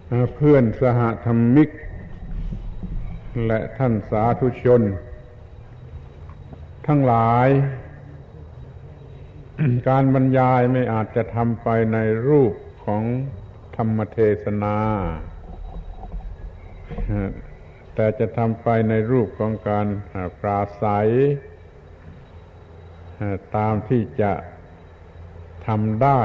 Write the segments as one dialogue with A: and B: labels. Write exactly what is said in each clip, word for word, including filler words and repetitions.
A: เพื่อนสหธรรมิกและท่านสาธุชนทั้งหลายการบรรยายไม่อาจจะทำไปในรูปของธรรมเทศนาแต่จะทำไปในรูปของการปราศัยตามที่จะทำได้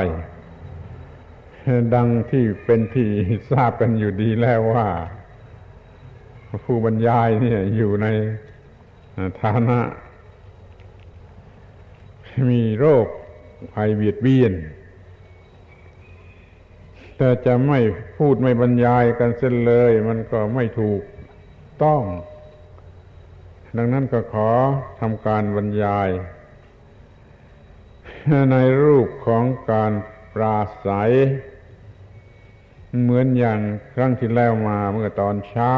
A: ดังที่เป็นที่ทราบกันอยู่ดีแล้วว่าผู้บรรยายเนี่ยอยู่ในฐานะมีโรคภัยเบียดเบียนแต่จะไม่พูดไม่บรรยายกันเส้นเลยมันก็ไม่ถูกต้องดังนั้นก็ขอทำการบรรยายในรูปของการปราศัยเหมือนอย่างครั้งที่แล้วมาเมื่อตอนเช้า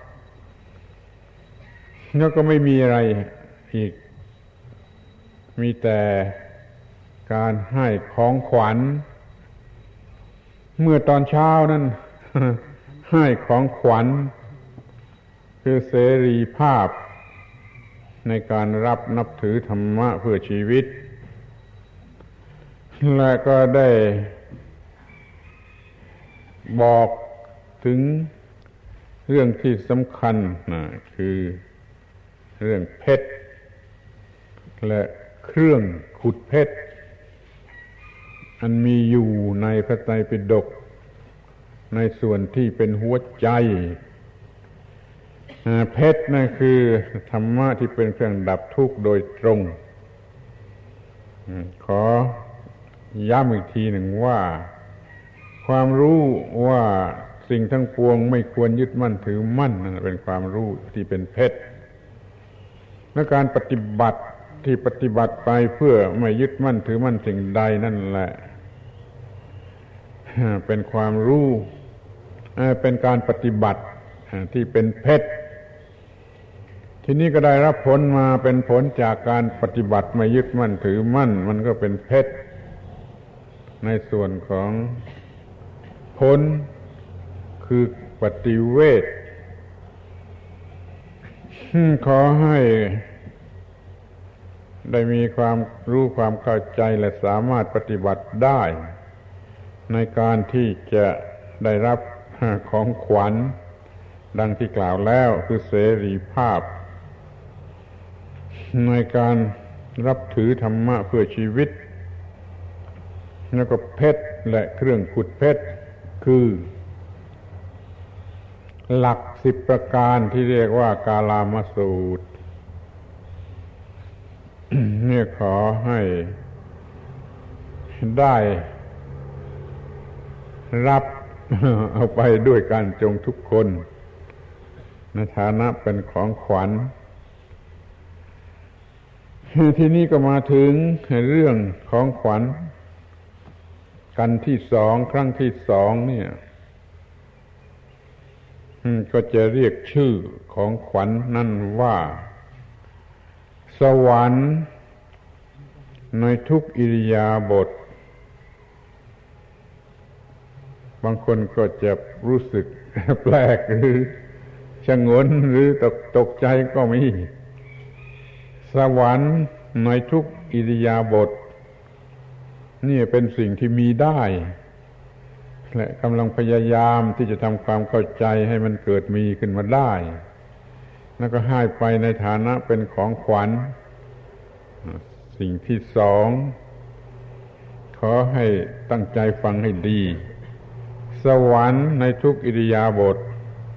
A: แล้วก็ไม่มีอะไรอีกมีแต่การให้ของขวัญเมื่อตอนเช้านั้นให้ของขวัญคือเสรีภาพในการรับนับถือธรรมะเพื่อชีวิตและก็ได้บอกถึงเรื่องที่สำคัญนะคือเรื่องเพชรและเครื่องขุดเพชรอันมีอยู่ในพระไตรปิฎกในส่วนที่เป็นหัวใจเพชรนั่นคือธรรมะที่เป็นเครื่องดับทุกข์โดยตรงขอย้ำอีกทีหนึ่งว่าความรู้ว่าสิ่งทั้งปวงไม่ควรยึดมั่นถือมั่นนั่นเป็นความรู้ที่เป็นเพชรและการปฏิบัติที่ปฏิบัติไปเพื่อไม่ยึดมั่นถือมั่นสิ่งใดนั่นแหละเป็นความรู้เป็นการปฏิบัติที่เป็นเพชรทีนี้ก็ได้รับผลมาเป็นผลจากการปฏิบัติไม่ยึดมั่นถือมั่นมันก็เป็นเพชรในส่วนของผลคือปฏิเวทขอให้ได้มีความรู้ความเข้าใจและสามารถปฏิบัติได้ในการที่จะได้รับของขวัญดังที่กล่าวแล้วคือเสรีภาพในการรับถือธรรมะเพื่อชีวิตแล้วก็เพชรและเครื่องขุดเพชรคือหลักสิบประการที่เรียกว่ากาลามสูตรเนี่ยขอให้ได้รับเอาไปด้วยกันจงทุกคนในฐานะเป็นของขวัญที่นี่ก็มาถึงเรื่องของขวัญกันที่สองครั้งที่สองเนี่ยก็จะเรียกชื่อของขวัญนั่นว่าสวรรค์ในทุกอิริยาบถบางคนก็จะรู้สึกแปลกหรือชงนหรือตกตกใจก็มีสวรรค์ในทุกอิริยาบถนี่เป็นสิ่งที่มีได้และกำลังพยายามที่จะทำความเข้าใจให้มันเกิดมีขึ้นมาได้แล้วก็ให้ไปในฐานะเป็นของขวัญสิ่งที่สองขอให้ตั้งใจฟังให้ดีสวรรค์ในทุกอิริยาบถ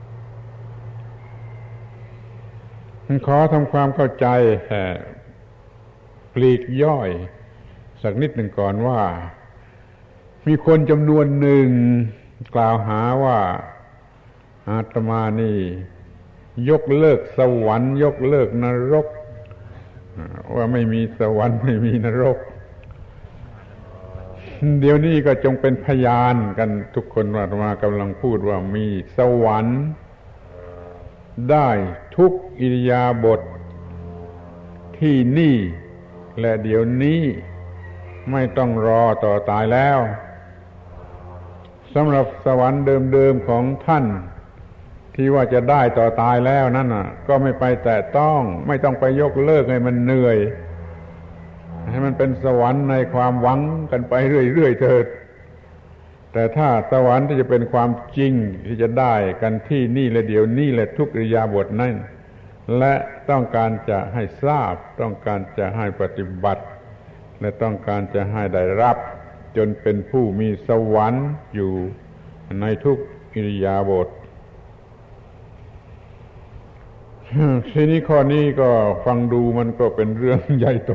A: ขอทำความเข้าใจปลีกย่อยสักนิดหนึ่งก่อนว่ามีคนจำนวนหนึ่งกล่าวหาว่าอาตมานี่ยกเลิกสวรรค์ยกเลิกนรกว่าไม่มีสวรรค์ไม่มีนรกเดี๋ยวนี้ก็จงเป็นพยานกันทุกคนว่าอาตมากำลังพูดว่ามีสวรรค์ได้ทุกอิริยาบถที่นี่และเดี๋ยวนี้ไม่ต้องรอต่อตายแล้วสำหรับสวรรค์เดิมๆของท่านที่ว่าจะได้ต่อตายแล้วนั่นน่ะก็ไม่ไปแตะต้องไม่ต้องไปยกเลิกให้มันเหนื่อยให้มันเป็นสวรรค์ในความหวังกันไปเรื่อยๆเถิดแต่ถ้าสวรรค์ที่จะเป็นความจริงที่จะได้กันที่นี่และเดี๋ยวนี้และทุกอิริยาบถนั่นและต้องการจะให้ทราบต้องการจะให้ปฏิบัติและต้องการจะให้ได้รับจนเป็นผู้มีสวรรค์อยู่ในทุกอิริยาบถทีนี้ข้อนี้ก็ฟังดูมันก็เป็นเรื่องใหญ่โต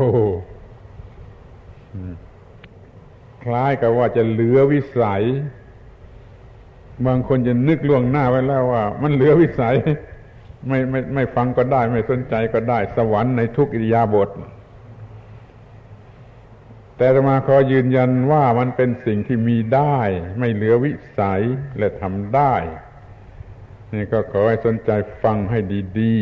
A: คล้ายกับว่าจะเหลือวิสัยบางคนจะนึกล่วงหน้าไว้แล้วว่ามันเหลือวิสัยไม่ไม่ไม่ฟังก็ได้ไม่สนใจก็ได้สวรรค์ในทุกอิริยาบถแต่อาตมาขอยืนยันว่ามันเป็นสิ่งที่มีได้ไม่เหลือวิสัยและทำได้นี่ก็ขอให้สนใจฟังให้ดี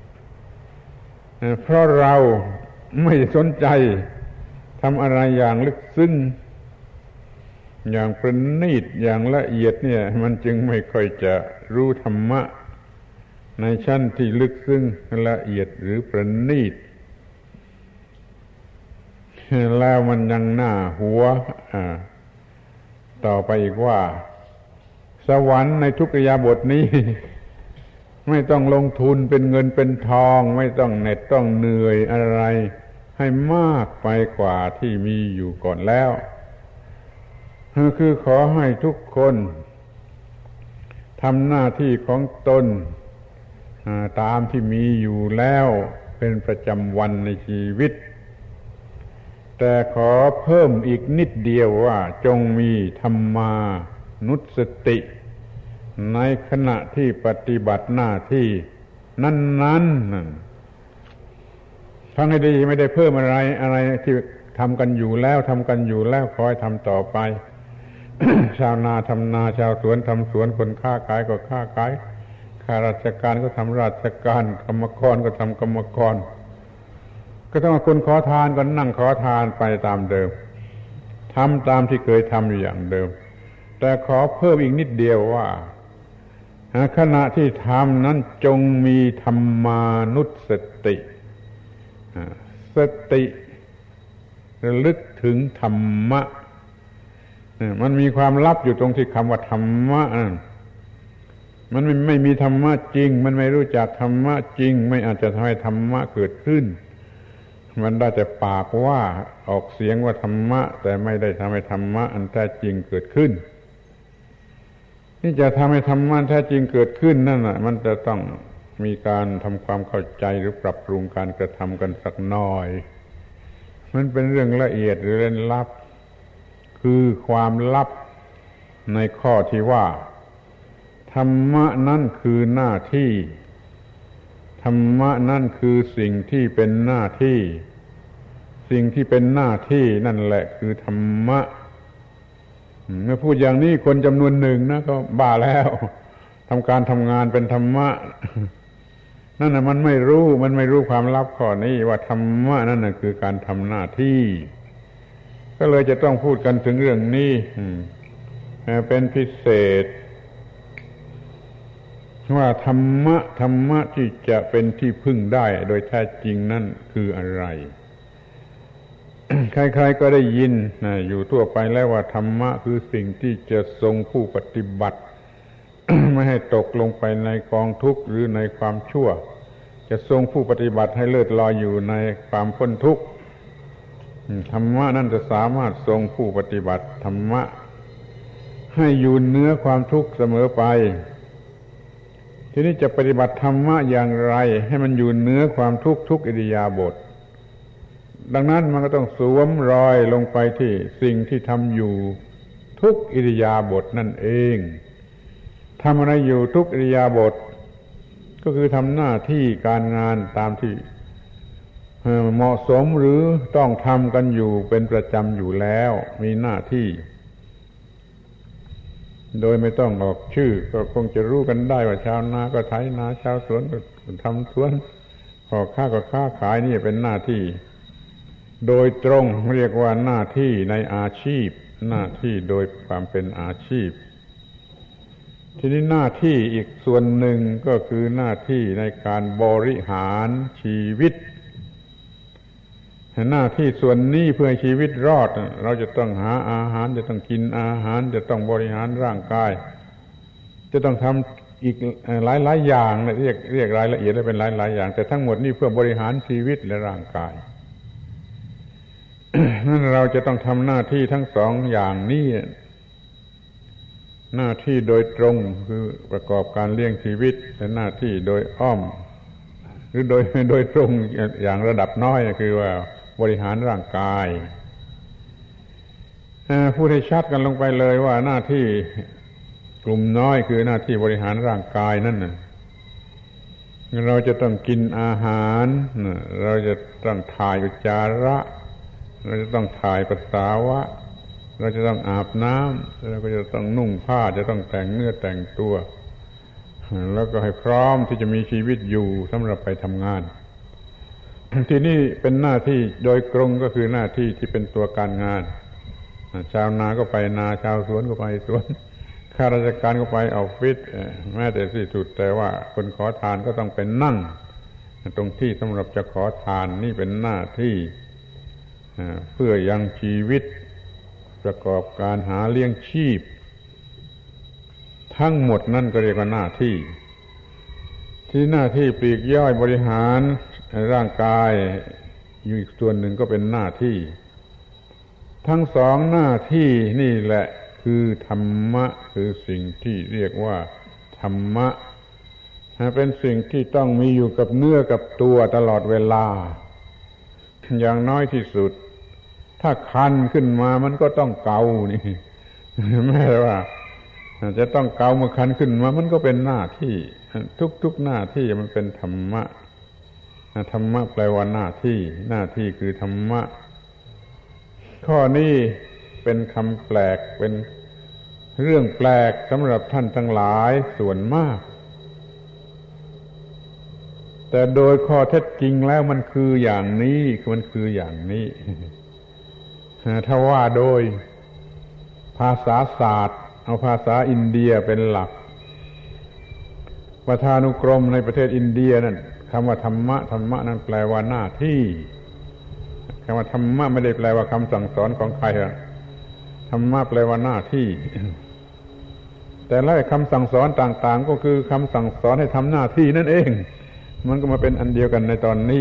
A: ๆเพราะเราไม่สนใจทำอะไรอย่างลึกซึ้งอย่างประณีตอย่างละเอียดเนี่ยมันจึงไม่ค่อยจะรู้ธรรมะในชั้นที่ลึกซึ้งละเอียดหรือประณีตแล้วมันยังหน้าหัวต่อไปอีกว่าสวรรค์ในทุกอิริยาบถนี้ไม่ต้องลงทุนเป็นเงินเป็นทองไม่ต้องเหน็ดต้องเหนื่อยอะไรให้มากไปกว่าที่มีอยู่ก่อนแล้วคือขอให้ทุกคนทำหน้าที่ของตนตามที่มีอยู่แล้วเป็นประจำวันในชีวิตแต่ขอเพิ่มอีกนิดเดียวว่าจงมีธรรมานุสติในขณะที่ปฏิบัติหน้าที่นั้นๆฟังให้ดีไม่ได้เพิ่มอะไรอะไรที่ทำกันอยู่แล้วทำกันอยู่แล้วขอให้ทำต่อไป ชาวนาทำนาชาวสวนทำสวนคนค้าขายก็ค้าขายข้าราชการก็ทำราชการกรรมกรก็ทำกรรมกรก็ต้องคนขอทานก็นั่งขอทานไปตามเดิมทำตามที่เคยทำอยู่อย่างเดิมแต่ขอเพิ่มอีกนิดเดียวว่าขณะที่ทำนั้นจงมีธรรมานุสติสติระลึกถึงธรรมะมันมีความลับอยู่ตรงที่คำว่าธรรมะนั่นมันไม่ไม่มีธรรมะจริงมันไม่รู้จักธรรมะจริงไม่อาจจะทำให้ธรรมะเกิดขึ้นมันได้แต่ปากว่าออกเสียงว่าธรรมะแต่ไม่ได้ทำให้ธรรมะอันแท้จริงเกิดขึ้นที่จะทำให้ธรรมะแท้จริงเกิดขึ้นนั่นน่ะมันจะต้องมีการทำความเข้าใจหรือปรับปรุงการกระทำกันสักหน่อยมันเป็นเรื่องละเอียดหรือเร้นลับคือความลับในข้อที่ว่าธรรมะนั่นคือหน้าที่ธรรมะนั่นคือสิ่งที่เป็นหน้าที่สิ่งที่เป็นหน้าที่นั่นแหละคือธรรมะเมื่อพูดอย่างนี้คนจำนวนหนึ่งนะก็บ้าแล้วทำการทำงานเป็นธรรมะนั่นน่ะมันไม่รู้มันไม่รู้ความลับข้อนี้ว่าธรรมะนั่นน่ะคือการทำหน้าที่ก็เลยจะต้องพูดกันถึงเรื่องนี้เป็นพิเศษว่าธรรมะธรรมะที่จะเป็นที่พึ่งได้โดยแท้จริงนั่นคืออะไร ใครๆก็ได้ยินนะอยู่ทั่วไปแล้วว่าธรรมะคือสิ่งที่จะทรงผู้ปฏิบัติ ไม่ให้ตกลงไปในกองทุกข์หรือในความชั่วจะทรงผู้ปฏิบัติให้เลิศลอยอยู่ในความพ้นทุกข์ธรรมะนั่นจะสามารถทรงผู้ปฏิบัติธรรมะให้อยู่เหนือความทุกข์เสมอไปทีนี้จะปฏิบัติธรรมะอย่างไรให้มันอยู่เหนือความทุกข์ทุกอิริยาบถดังนั้นมันก็ต้องสวมรอยลงไปที่สิ่งที่ทำอยู่ทุกอิริยาบถนั่นเองทำอะไรอยู่ทุกอิริยาบถก็คือทำหน้าที่การงานตามที่เหมาะสมหรือต้องทำกันอยู่เป็นประจำอยู่แล้วมีหน้าที่โดยไม่ต้องออกชื่อก็คงจะรู้กันได้ว่าชาวนาก็ไถนาชาวสวนก็ทำสวนพ่อค้าก็ค้าขายนี่เป็นหน้าที่โดยตรงเรียกว่าหน้าที่ในอาชีพหน้าที่โดยความเป็นอาชีพทีนี้หน้าที่อีกส่วนหนึ่งก็คือหน้าที่ในการบริหารชีวิตหน้าที่ส่วนนี้เพื่อให้ชีวิตรอดเราจะต้องหาอาหารจะต้องกินอาหารจะต้องบริหารร่างกายจะต้องทำอีกหลายหลายอย่างเรียกเรียกรายละเอียดแล้วเป็นหลายหลายอย่างแต่ทั้งหมดนี่เพื่อบริหารชีวิตและร่างกาย นั่นเราจะต้องทำหน้าที่ทั้งสองอย่างนี้หน้าที่โดยตรงคือประกอบการเลี้ยงชีวิตและหน้าที่โดยอ้อมหรือโดยโดยตรงอย่างระดับน้อยคือว่าบริหารร่างกายพูดให้ชัดกันลงไปเลยว่าหน้าที่กลุ่มน้อยคือหน้าที่บริหารร่างกายนั่นน่ะเราจะต้องกินอาหารเราจะต้องถ่ายอุจจาระเราจะต้องถ่ายปัสสาวะเราจะต้องอาบน้ำเราก็จะต้องนุ่งผ้าจะต้องแต่งเนื้อแต่งตัวแล้วก็ให้พร้อมที่จะมีชีวิตอยู่สำหรับไปทำงานที่นี่เป็นหน้าที่โดยตรงก็คือหน้าที่ที่เป็นตัวการงานชาวนาก็ไปนาชาวสวนก็ไปสวนข้าราชการก็ไปออฟฟิศแม้แต่ที่สุดแต่ว่าคนขอทานก็ต้องเป็นนั่งตรงที่สำหรับจะขอทานนี่เป็นหน้าที่เพื่อยังชีวิตประกอบการหาเลี้ยงชีพทั้งหมดนั่นก็เรียกว่าหน้าที่ที่หน้าที่ปลีกย่อยบริหารร่างกายอยู่อีกส่วนหนึ่งก็เป็นหน้าที่ทั้งสองหน้าที่นี่แหละคือธรรมะคือสิ่งที่เรียกว่าธรรมะเป็นสิ่งที่ต้องมีอยู่กับเนื้อกับตัวตลอดเวลาอย่างน้อยที่สุดถ้าคันขึ้นมามันก็ต้องเกานี่แม้ว่าจะต้องเกาเมื่อคันขึ้นมามันก็เป็นหน้าที่ทุกๆหน้าที่มันเป็นธรรมะธรรมะแปลว่าหน้าที่หน้าที่คือธรรมะข้อนี้เป็นคำแปลกเป็นเรื่องแปลกสำหรับท่านทั้งหลายส่วนมากแต่โดยข้อเท็จจริงแล้วมันคืออย่างนี้มันคืออย่างนี้ถ้าว่าโดยภาษาศาสตร์เอาภาษาอินเดียเป็นหลักประธานุกรมในประเทศอินเดียนั่นคำว่าธรรมะธรรมะนั่นแปลว่าหน้าที่คำว่าธรรมะไม่ได้แปลว่าคำสั่งสอนของใครธรรมะแปลว่าหน้าที่แต่ละคำสั่งสอนต่างๆก็คือคำสั่งสอนให้ทำหน้าที่นั่นเองมันก็มาเป็นอันเดียวกันในตอนนี้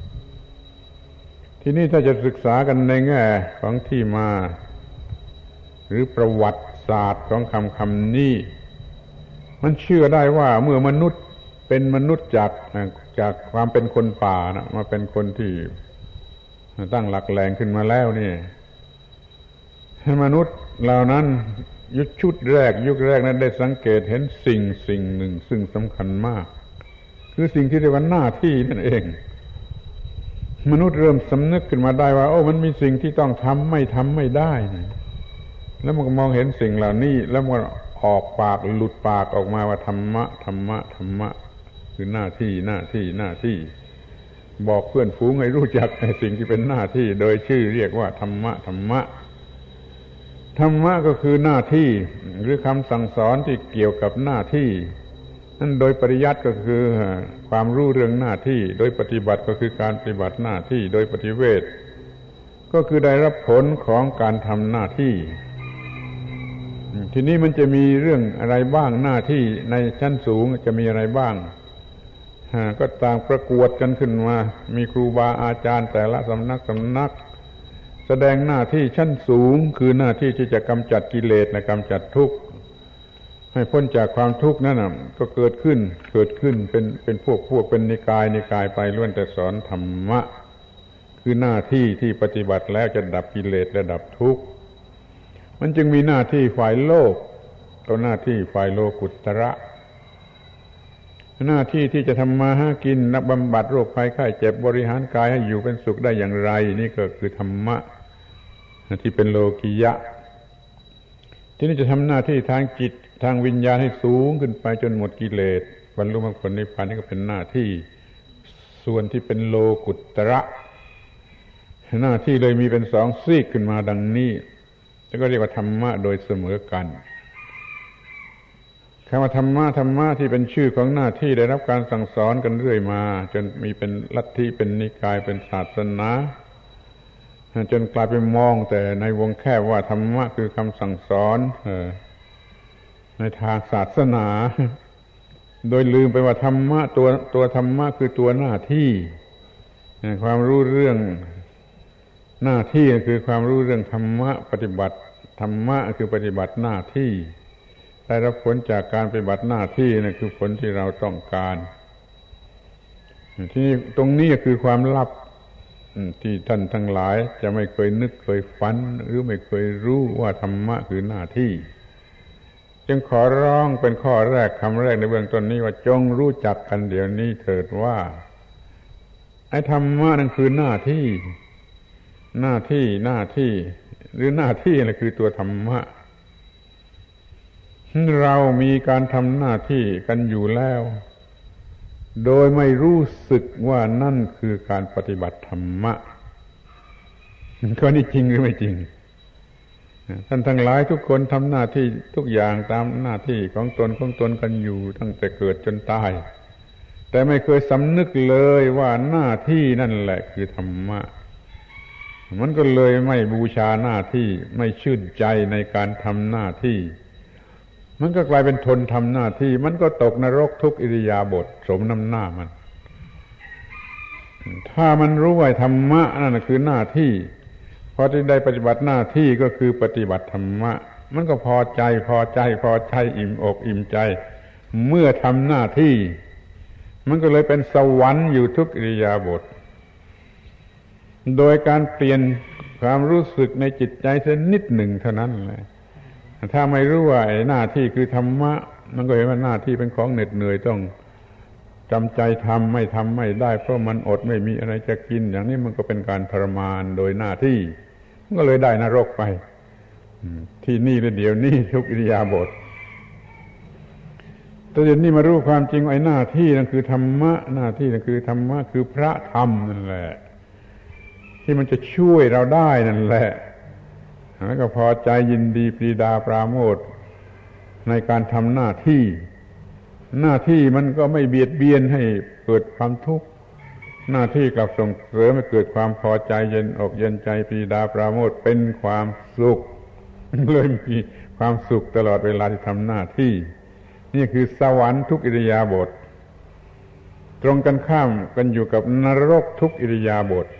A: ทีนี้ถ้าจะศึกษากันในแง่ของที่มาหรือประวัติศาสตร์ของคำคำนี้มันเชื่อได้ว่าเมื่อมนุษย์เป็นมนุษย์จากจากความเป็นคนป่านะมาเป็นคนที่ตั้งหลักแหล่งขึ้นมาแล้วนี่มนุษย์เหล่านั้นยุคชุดแรกยุคแรกนั้นได้สังเกตเห็นสิ่งสิ่งหนึ่งซึ่งสำคัญมากคือสิ่งที่เรียกว่าหน้าที่นั่นเองมนุษย์เริ่มสำนึกขึ้นมาได้ว่าโอ้มันมีสิ่งที่ต้องทำไม่ทำไม่ได้นะแล้วมันก็มองเห็นสิ่งเหล่านี้แล้วมันออกปากหลุดปากออกมาว่าธรรมะธรรมะธรรมะคือหน้าที่หน้าที่หน้าที่บอกเพื่อนฝูงให้รู้จักในสิ่งที่เป็นหน้าที่โดยชื่อเรียกว่าธรรมะธรรมะธรรมะก็คือหน้าที่หรือคำสั่งสอนที่เกี่ยวกับหน้าที่นั่นโดยปริยัติก็คือความรู้เรื่องหน้าที่โดยปฏิบัติก็คือการปฏิบัติหน้าที่โดยปฏิเวทก็คือได้รับผลของการทำหน้าที่ทีนี้มันจะมีเรื่องอะไรบ้างหน้าที่ในชั้นสูงจะมีอะไรบ้างก็ต่างประกวดกันขึ้นมามีครูบาอาจารย์แต่ละสำนักสำนักแสดงหน้าที่ชั้นสูงคือหน้าที่ที่จะกำจัดกิเลสและกำจัดทุกข์ให้พ้นจากความทุกข์นั่นน่ะก็เกิดขึ้นเกิดขึ้นเป็นเป็นพวกพวกเป็นนิกายนิกายไปล้วนแต่สอนธรรมะคือหน้าที่ที่ปฏิบัติแล้วจะดับกิเลสและดับทุกข์มันจึงมีหน้าที่ฝ่ายโลกกับหน้าที่ฝ่ายโลกุตระหน้าที่ที่จะทำมาหากินนักบำบัดโรคภัยไข้เจ็บบริหารกายให้อยู่เป็นสุขได้อย่างไรนี่ก็คือธรรมะที่เป็นโลกิยะที่นี่จะทำหน้าที่ทางจิตทางวิญญาณให้สูงขึ้นไปจนหมดกิเลสบรรลุมรรคผลนิพพานนี่ก็เป็นหน้าที่ส่วนที่เป็นโลกุตระหน้าที่เลยมีเป็นสองซีกขึ้นมาดังนี้แล้วก็เรียกว่าธรรมะโดยเสมอกันคำว่าธรรมะธรรมะที่เป็นชื่อของหน้าที่ได้รับการสั่งสอนกันเรื่อยมาจนมีเป็นลัทธิเป็นนิกายเป็นศาสนาจนกลายเป็นมองแต่ในวงแคบว่าธรรมะคือคำสั่งสอนในทางศาสนาโดยลืมไปว่าธรรมะตัวตัวธรรมะคือตัวหน้าที่ความรู้เรื่องหน้าที่คือความรู้เรื่องธรรมะปฏิบัติธรรมะคือปฏิบัติหน้าที่ได้รับผลจากการปฏิบัติหน้าที่นั่นคือผลที่เราต้องการที่ตรงนี้คือความลับที่ท่านทั้งหลายจะไม่เคยนึกเคยฝันหรือไม่เคยรู้ว่าธรรมะคือหน้าที่จึงขอร้องเป็นข้อแรกคำแรกในเบื้องต้นนี้ว่าจงรู้จักกันเดี๋ยวนี้เถิดว่าไอ้ธรรมะนั่นคือหน้าที่หน้าที่หน้าที่หรือหน้าที่นั่นคือตัวธรรมะเรามีการทำหน้าที่กันอยู่แล้วโดยไม่รู้สึกว่านั่นคือการปฏิบัติธรรมะข้อนี้จริงหรือไม่จริงท่านทั้งหลายทุกคนทำหน้าที่ทุกอย่างตามหน้าที่ของตนของตนกันอยู่ตั้งแต่เกิดจนตายแต่ไม่เคยสำนึกเลยว่าหน้าที่นั่นแหละคือธรรมะมันก็เลยไม่บูชาหน้าที่ไม่ชื่นใจในการทำหน้าที่มันก็กลายเป็นทนทำหน้าที่มันก็ตกนรกทุกอิริยาบถสมน้ำหน้ามันถ้ามันรู้ว่าธรรมะนั่นคือหน้าที่พอที่ได้ปฏิบัติหน้าที่ก็คือปฏิบัติธรรมะมันก็พอใจพอใจพอใจอิ่มอกอิ่มใจเมื่อทำหน้าที่มันก็เลยเป็นสวรรค์อยู่ทุกอิริยาบถโดยการเปลี่ยนความรู้สึกในจิตใจสักนิดหนึ่งเท่านั้นแหละถ้าไม่รู้ว่าไอ้หน้าที่คือธรรมะมันก็เห็นว่าหน้าที่เป็นของเหน็ดเหนื่อยต้องจำใจทำไม่ทำไม่ได้เพราะมันอดไม่มีอะไรจะกินอย่างนี้มันก็เป็นการทรมานโดยหน้าที่มันก็เลยได้นรกไปที่นี่และเดี๋ยวนี้ทุกอิริยาบถแต่เดี๋ยวนี้มารู้ความจริงไอ้หน้าที่นั่นคือธรรมะหน้าที่นั่นคือธรรมะคือพระธรรมนั่นแหละที่มันจะช่วยเราได้นั่นแหละแล้วก็พอใจยินดีปรีดาปราโมทย์ในการทำหน้าที่หน้าที่มันก็ไม่เบียดเบียนให้เกิดความทุกข์หน้าที่กลับส่งเสริมให้เกิดความพอใจเย็นอกเย็นใจปรีดาปราโมทย์เป็นความสุขเลยมีความสุขตลอดเวลาที่ทำหน้าที่นี่คือสวรรค์ทุกอิริยาบถตรงกันข้ามกันอยู่กับนรกทุกอิริยาบถ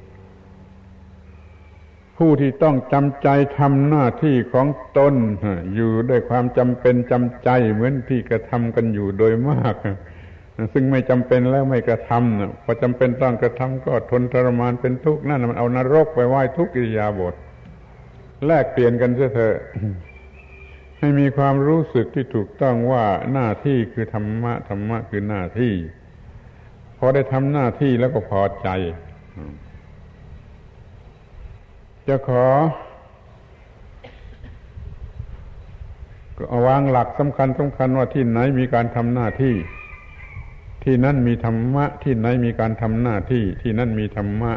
A: ผู้ที่ต้องจำใจทำหน้าที่ของตนอยู่ด้วยความจำเป็นจำใจเหมือนที่กระทำกันอยู่โดยมากซึ่งไม่จำเป็นแล้วไม่กระทำพอจำเป็นต้องกระทำก็ทนทรมานเป็นทุกข์นั่นมันเอานรกไปไว้ทุกอิริยาบถแลกเปลี่ยนกันเสียเถอะให้มีความรู้สึกที่ถูกต้องว่าหน้าที่คือธรรมะธรรมะคือหน้าที่พอได้ทำหน้าที่แล้วก็พอใจจะขอวางหลักสำคัญสำคัญว่าที่ไหนมีการทำหน้าที่ที่นั่นมีธรรมะที่ไหนมีการทำหน้าที่ที่นั่นมีธรรมะ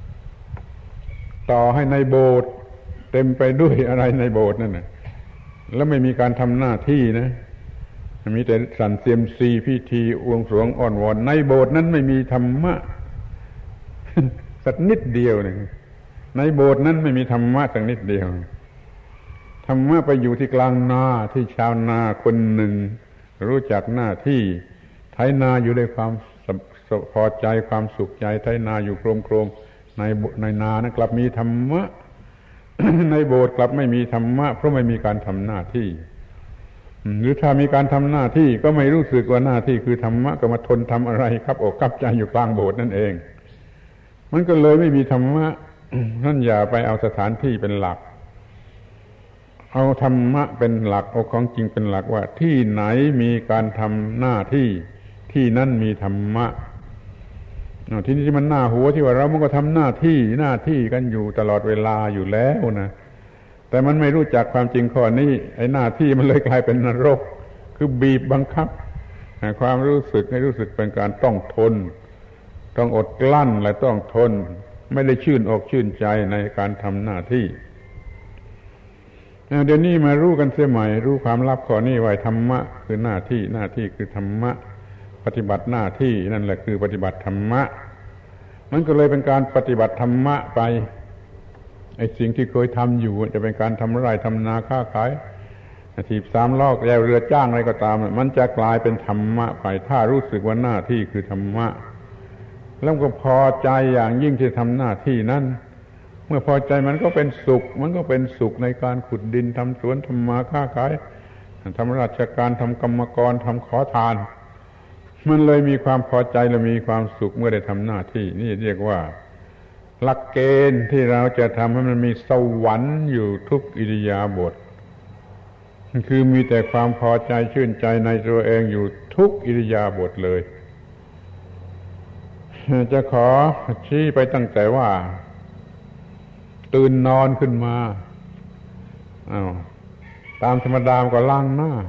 A: ต่อให้ในโบสถ์เต็มไปด้วยอะไรในโบสถ์นั่นน่ะแล้วไม่มีการทำหน้าที่นะมีแต่สั่นเซียมซีพิธีอวงสรวงอ้อนวอนในโบสถ์นั้นไม่มีธรรมะสักนิดเดียวนึงในโบสถ์นั้นไม่มีธรรมะสักนิดเดียวธรรมะไปอยู่ที่กลางนาที่ชาวนาคนหนึ่งรู้จักหน้าที่ไถนาอยู่ด้วยความพอใจความสุขใจไถนาอยู่โครมๆในในนานั้นกลับมีธรรมะ ในโบสถ์กลับไม่มีธรรมะเพราะไม่มีการทำหน้าที่หรือถ้ามีการทำหน้าที่ก็ไม่รู้สึกว่าหน้าที่คือธรรมะก็มาทนทำอะไรครับอกกับใจอยู่กลางโบสถ์นั่นเองมันก็เลยไม่มีธรรมะนั่นอย่าไปเอาสถานที่เป็นหลักเอาธรรมะเป็นหลักเอาของจริงเป็นหลักว่าที่ไหนมีการทำหน้าที่ที่นั่นมีธรรมะที่นี่ที่มันหน้าหัวที่ว่าเรามันก็ทำหน้าที่หน้าที่กันอยู่ตลอดเวลาอยู่แล้วนะแต่มันไม่รู้จักความจริงข้อนี้ไอ้หน้าที่มันเลยกลายเป็นนรกคือบีบบังคับความรู้สึกให้รู้สึกเป็นการต้องทนต้องอดกลั้นและต้องทนไม่ได้ชื่นอกชื่นใจในการทำหน้าที่เดี๋ยวนี้มารู้กันเสียใหม่รู้ความลับข้อนี้ไว้ธรรมะคือหน้าที่หน้าที่คือธรรมะปฏิบัติหน้าที่นั่นแหละคือปฏิบัติธรรมะมันก็เลยเป็นการปฏิบัติธรรมะไปไอ้สิ่งที่เคยทำอยู่จะเป็นการทำไร่ทำนาค้าขายถีบสามล้อแกวเรือจ้างอะไรก็ตามมันจะกลายเป็นธรรมะไปถ้ารู้สึกว่าหน้าที่คือธรรมะแล้วก็พอใจอย่างยิ่งที่ทำหน้าที่นั้นเมื่อพอใจมันก็เป็นสุขมันก็เป็นสุขในการขุดดินทำสวนทำมาค้าขายทำราชการทำกรรมกรทำขอทานมันเลยมีความพอใจและมีความสุขเมื่อได้ทำหน้าที่นี่เรียกว่าหลักเกณฑ์ที่เราจะทำให้มันมีสวรรค์อยู่ทุกอิริยาบถคือมีแต่ความพอใจชื่นใจในตัวเองอยู่ทุกอิริยาบถเลยจะขอชี้ไปตั้งแต่ว่าตื่นนอนขึ้นมาอ้าวตามธรรมดาก็ล้างหน้า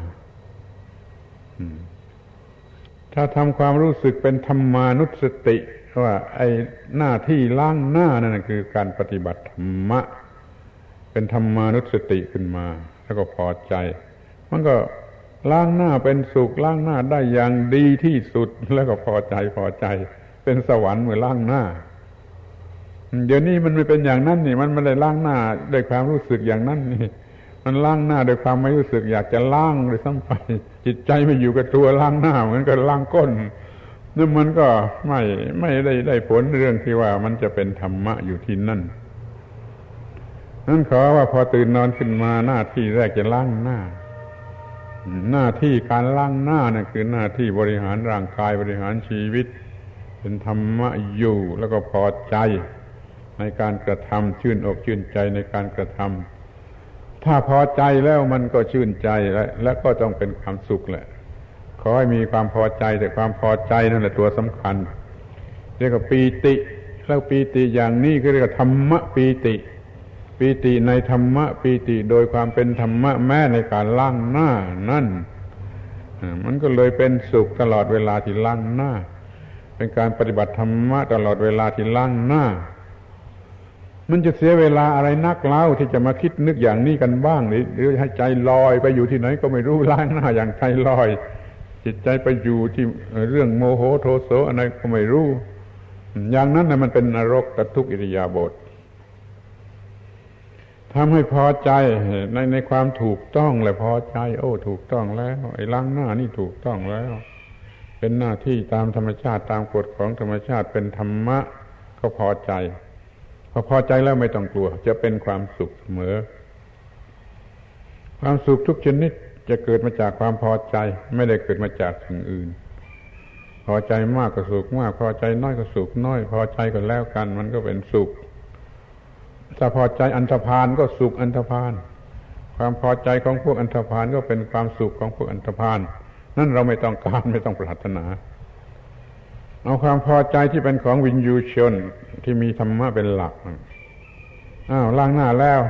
A: ถ้าทำความรู้สึกเป็นธรรมานุสติว่าไอ้หน้าที่ล้างหน้านั่นคือการปฏิบัติธรรมะเป็นธรรมานุสติขึ้นมาแล้วก็พอใจมันก็ล้างหน้าเป็นสุขล้างหน้าได้อย่างดีที่สุดแล้วก็พอใจพอใจเป็นสวรรค์เมื่อล้างหน้าเดี๋ยวนี้มันไม่เป็นอย่างนั้นนี่มันไม่ได้ล้างหน้าด้วยความรู้สึกอย่างนั้นนี่มันล้างหน้าด้วยความไม่รู้สึกอยากจะล้างเลยซ้ำไปจิตใจไม่อยู่กับตัวล้างหน้าเหมือนกับล้างก้นนั่นมันก็ไม่ไม่ได้ได้ผลเรื่องที่ว่ามันจะเป็นธรรมะอยู่ที่นั่นนั่นขอว่าพอตื่นนอนขึ้นมาหน้าที่แรกจะล้างหน้าหน้าที่การล้างหน้านั่นคือหน้าที่บริหารร่างกายบริหารชีวิตเป็นธรรมะอยู่แล้วก็พอใจในการกระทำชื่นอกชื่นใจในการกระทำถ้าพอใจแล้วมันก็ชื่นใจและและก็ต้องเป็นความสุขแหละขอให้มีความพอใจแต่ความพอใจนั่นแหละตัวสำคัญเรียกว่าปีติแล้วปีติอย่างนี้ก็เรียกว่าธรรมะปีติปีติในธรรมะปีติโดยความเป็นธรรมะแม้ในการล้างหน้านั่นมันก็เลยเป็นสุขตลอดเวลาที่ล้างหน้าเป็นการปฏิบัติธรรมะตลอดเวลาที่ล้างหน้ามันจะเสียเวลาอะไรนักเล่าที่จะมาคิดนึกอย่างนี้กันบ้างหรือหรือให้ใจลอยไปอยู่ที่ไหนก็ไม่รู้ล้างหน้าอย่างใจลอยจิตใจไปอยู่ที่เรื่องโมโหโทโสอะไรก็ไม่รู้อย่างนั้นนะมันเป็นนรกกับทุกอิริยาบถทำให้พอใจในในความถูกต้องและพอใจโอ้ถูกต้องแล้วไอ้ล้างหน้านี่ถูกต้องแล้วเป็นหน้าที่ตามธรรมชาติตามกฎของธรรมชาติเป็นธรรมะก็พอใจพอพอใจแล้วไม่ต้องกลัวจะเป็นความสุขเสมอความสุขทุกชนิดจะเกิดมาจากความพอใจไม่ได้เกิดมาจากสิ่งอื่นพอใจมากก็สุขมากพอใจน้อยก็สุขน้อยพอใจก็แล้วกันมันก็เป็นสุขถ้าพอใจอันธพาลก็สุขอันธพาลความพอใจของพวกอันธพาลก็เป็นความสุขของพวกอันธพาลนั่นเราไม่ต้องการไม่ต้องปรารถนาเอาความพอใจที่เป็นของวินยูชนที่มีธรรมะเป็นหลักอ้าวล้างหน้าแล้ว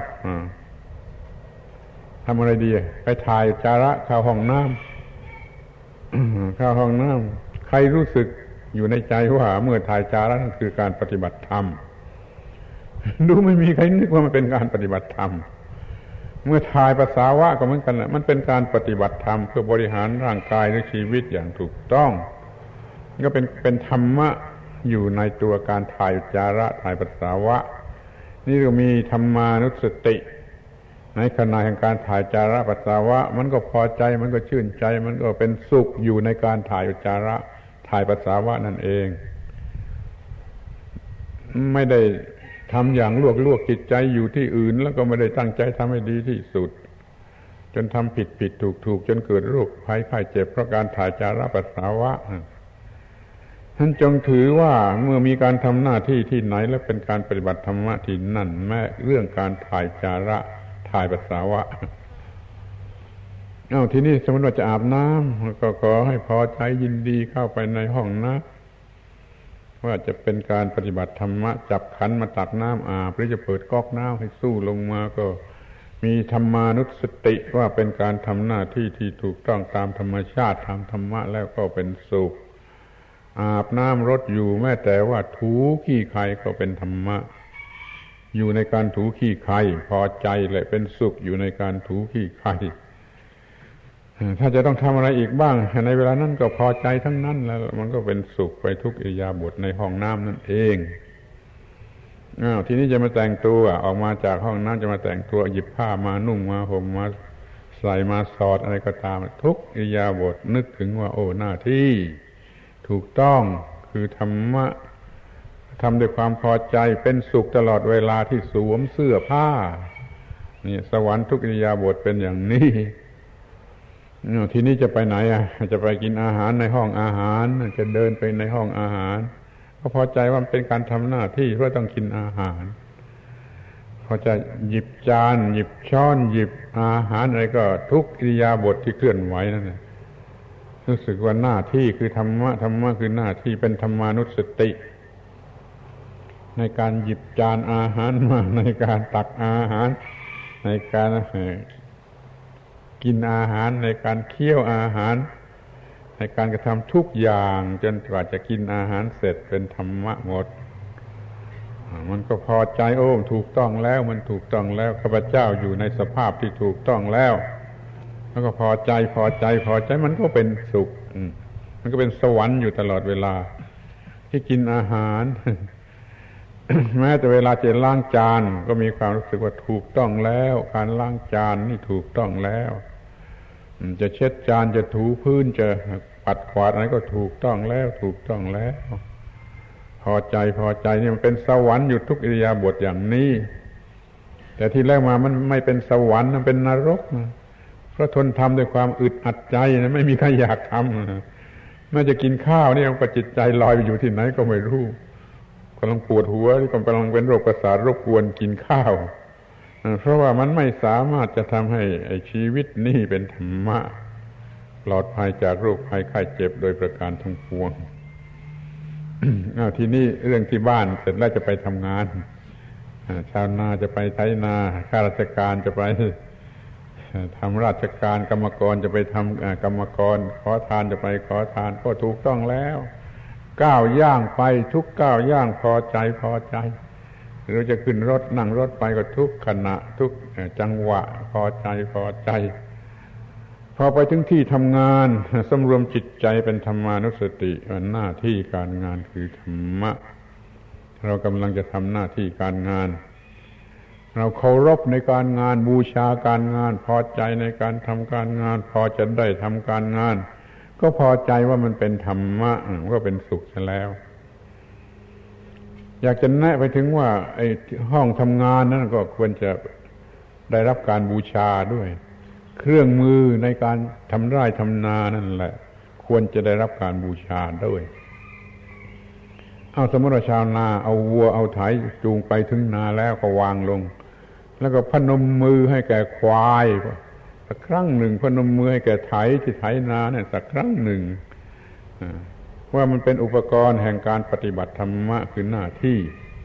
A: ทำอะไรดีไปถ่ายจาระเข้าห้องน้ำเข้าห้องน้ำใครรู้สึกอยู่ในใจว่าเมื่อถ่ายจาระนั่นคือการปฏิบัติธรรมดูไม่มีใครนึกว่ามันเป็นการปฏิบัติธรรมเมื่อถ่ายปัสสาวะก็เหมือนกันแหละมันเป็นการปฏิบัติธรรมเพื่อบริหารร่างกายและชีวิตอย่างถูกต้องก็เป็นเป็นธรรมะอยู่ในตัวการถ่ายจาระถ่ายปัสสาวะนี่ก็มีธรรมานุสติในขณะแห่งการถ่ายจาระปัสสาวะมันก็พอใจมันก็ชื่นใจมันก็เป็นสุขอยู่ในการถ่ายจาระถ่ายปัสสาวะนั่นเองไม่ได้ทำอย่างลวกลวกจิตใจอยู่ที่อื่นแล้วก็ไม่ได้ตั้งใจทำให้ดีที่สุดจนทำผิดผิดถูกถูกจนเกิดโรคภัยไข้เจ็บเพราะการถ่ายจาระปัสสาวะท่านจงถือว่าเมื่อมีการทำหน้าที่ที่ไหนและเป็นการปฏิบัติธรรมะที่นั่นแม้เรื่องการถ่ายจาระถ่ายปัสสาวะเอ้าที่นี่สมมติว่าจะอาบน้ำก็ขอให้พอใจยินดีเข้าไปในห้องน้ำว่าจะเป็นการปฏิบัติธรรมะจับขันมาตักน้ำอาบหรือจะเปิดก๊อกน้ำให้สู้ลงมาก็มีธรรมานุสติว่าเป็นการทำหน้าที่ที่ถูกต้องตามธรรมชาติทางธรรมะแล้วก็เป็นสุขอาบน้ำรดอยู่แม้แต่ว่าถูขี้ใครก็เป็นธรรมะอยู่ในการถูขี้ใครพอใจและเป็นสุขอยู่ในการถูขี้ใครถ้าจะต้องทำอะไรอีกบ้างในเวลานั้นก็พอใจทั้งนั้นแล้วมันก็เป็นสุขไปทุกอิริยาบถในห้องน้ำนั่นเองอ้าวทีนี้จะมาแต่งตัวออกมาจากห้องน้ำจะมาแต่งตัวหยิบผ้ามานุ่งมาห่มมาใส่มาสอดอะไรก็ตามทุกอิริยาบถนึกถึงว่าโอ้หน้าที่ถูกต้องคือธรรมะทำด้วยความพอใจเป็นสุขตลอดเวลาที่สวมเสื้อผ้านี่สวรรค์ทุกอิริยาบถเป็นอย่างนี้ทีนี้จะไปไหนอ่ะจะไปกินอาหารในห้องอาหารจะเดินไปในห้องอาหารก็พอใจว่ามันเป็นการทำหน้าที่เพราะต้องกินอาหารพอจะหยิบจานหยิบช้อนหยิบอาหารอะไรก็ทุกอิริยาบถที่เคลื่อนไหวนั่นแหละรู้สึกว่าหน้าที่คือธรรมะธรรมะคือหน้าที่เป็นธรรมานุสติในการหยิบจานอาหารมาในการตักอาหารในการกินอาหารในการเคี้ยวอาหารในการกระทำทุกอย่างจนกว่าจะกินอาหารเสร็จเป็นธรรมะหมดมันก็พอใจโอ้ถูกต้องแล้วมันถูกต้องแล้วข้าพเจ้าอยู่ในสภาพที่ถูกต้องแล้วแล้วก็พอใจพอใจพอใจมันก็เป็นสุขมันก็เป็นสวรรค์อยู่ตลอดเวลาที่กินอาหาร แม้แต่เวลาจะล้างจานก็มีความรู้สึกว่าถูกต้องแล้วการล้างจานนี่ถูกต้องแล้วจะเช็ดจานจะถูพื้นจะปัดกวาดอะไรก็ถูกต้องแล้วถูกต้องแล้วพอใจพอใจนี่มันเป็นสวรรค์อยู่ทุกอิริยาบถอย่างนี้แต่ที่แรกมามันไม่เป็นสวรรค์มันเป็นนรกนะเพราะทนทำด้วยความอึดอัดใจนะไม่มีใครอยากทำนะแม้จะกินข้าวนี่มันก็จิตใจลอยไปอยู่ที่ไหนก็ไม่รู้กำลังปวดหัวที่กำลังเป็นโรคประสาทรบกวนกินข้าวเพราะว่ามันไม่สามารถจะทำให้ชีวิตนี้เป็นธรรมะปลอดภัยจากโรคภัยไข้เจ็บโดยประการทั้งปวง ทีนี้เรื่องที่บ้านเสร็จแล้วจะไปทำงานชาวนาจะไปไถนาข้าราชการจะไปทำราชการกรรมกรจะไปทำกรรมกรขอทานจะไปขอทานก็ถูกต้องแล้วก้าวย่างไปทุกก้าวย่างพอใจพอใจหรือจะขึ้นรถนั่งรถไปก็ทุกขณะทุกจังหวะพอใจพอใจพอไปถึงที่ทำงานสำรวมจิตใจเป็นธรรมานุสติหน้าที่การงานคือธรรมะเรากำลังจะทำหน้าที่การงานเราเคารพในการงานบูชาการงานพอใจในการทำการงานพอจะได้ทำการงานก็พอใจว่ามันเป็นธรรมะก็เป็นสุขซะแล้วอยากจะแนะไปถึงว่าไอ้ห้องทำงานนั่นก็ควรจะได้รับการบูชาด้วยเครื่องมือในการทำไร่ทำนานั่นแหละควรจะได้รับการบูชาด้วยเอาสมมติว่าชาวนาเอาวัวเอาไถจูงไปถึงนาแล้วก็วางลงแล้วก็พนมมือให้แก่ควายสักครั้งหนึ่งพนมมือให้แก่ไถที่ไถนาเนี่ยสักครั้งหนึ่งว่ามันเป็นอุปกรณ์แห่งการปฏิบัติธรรมะคือหน้าที่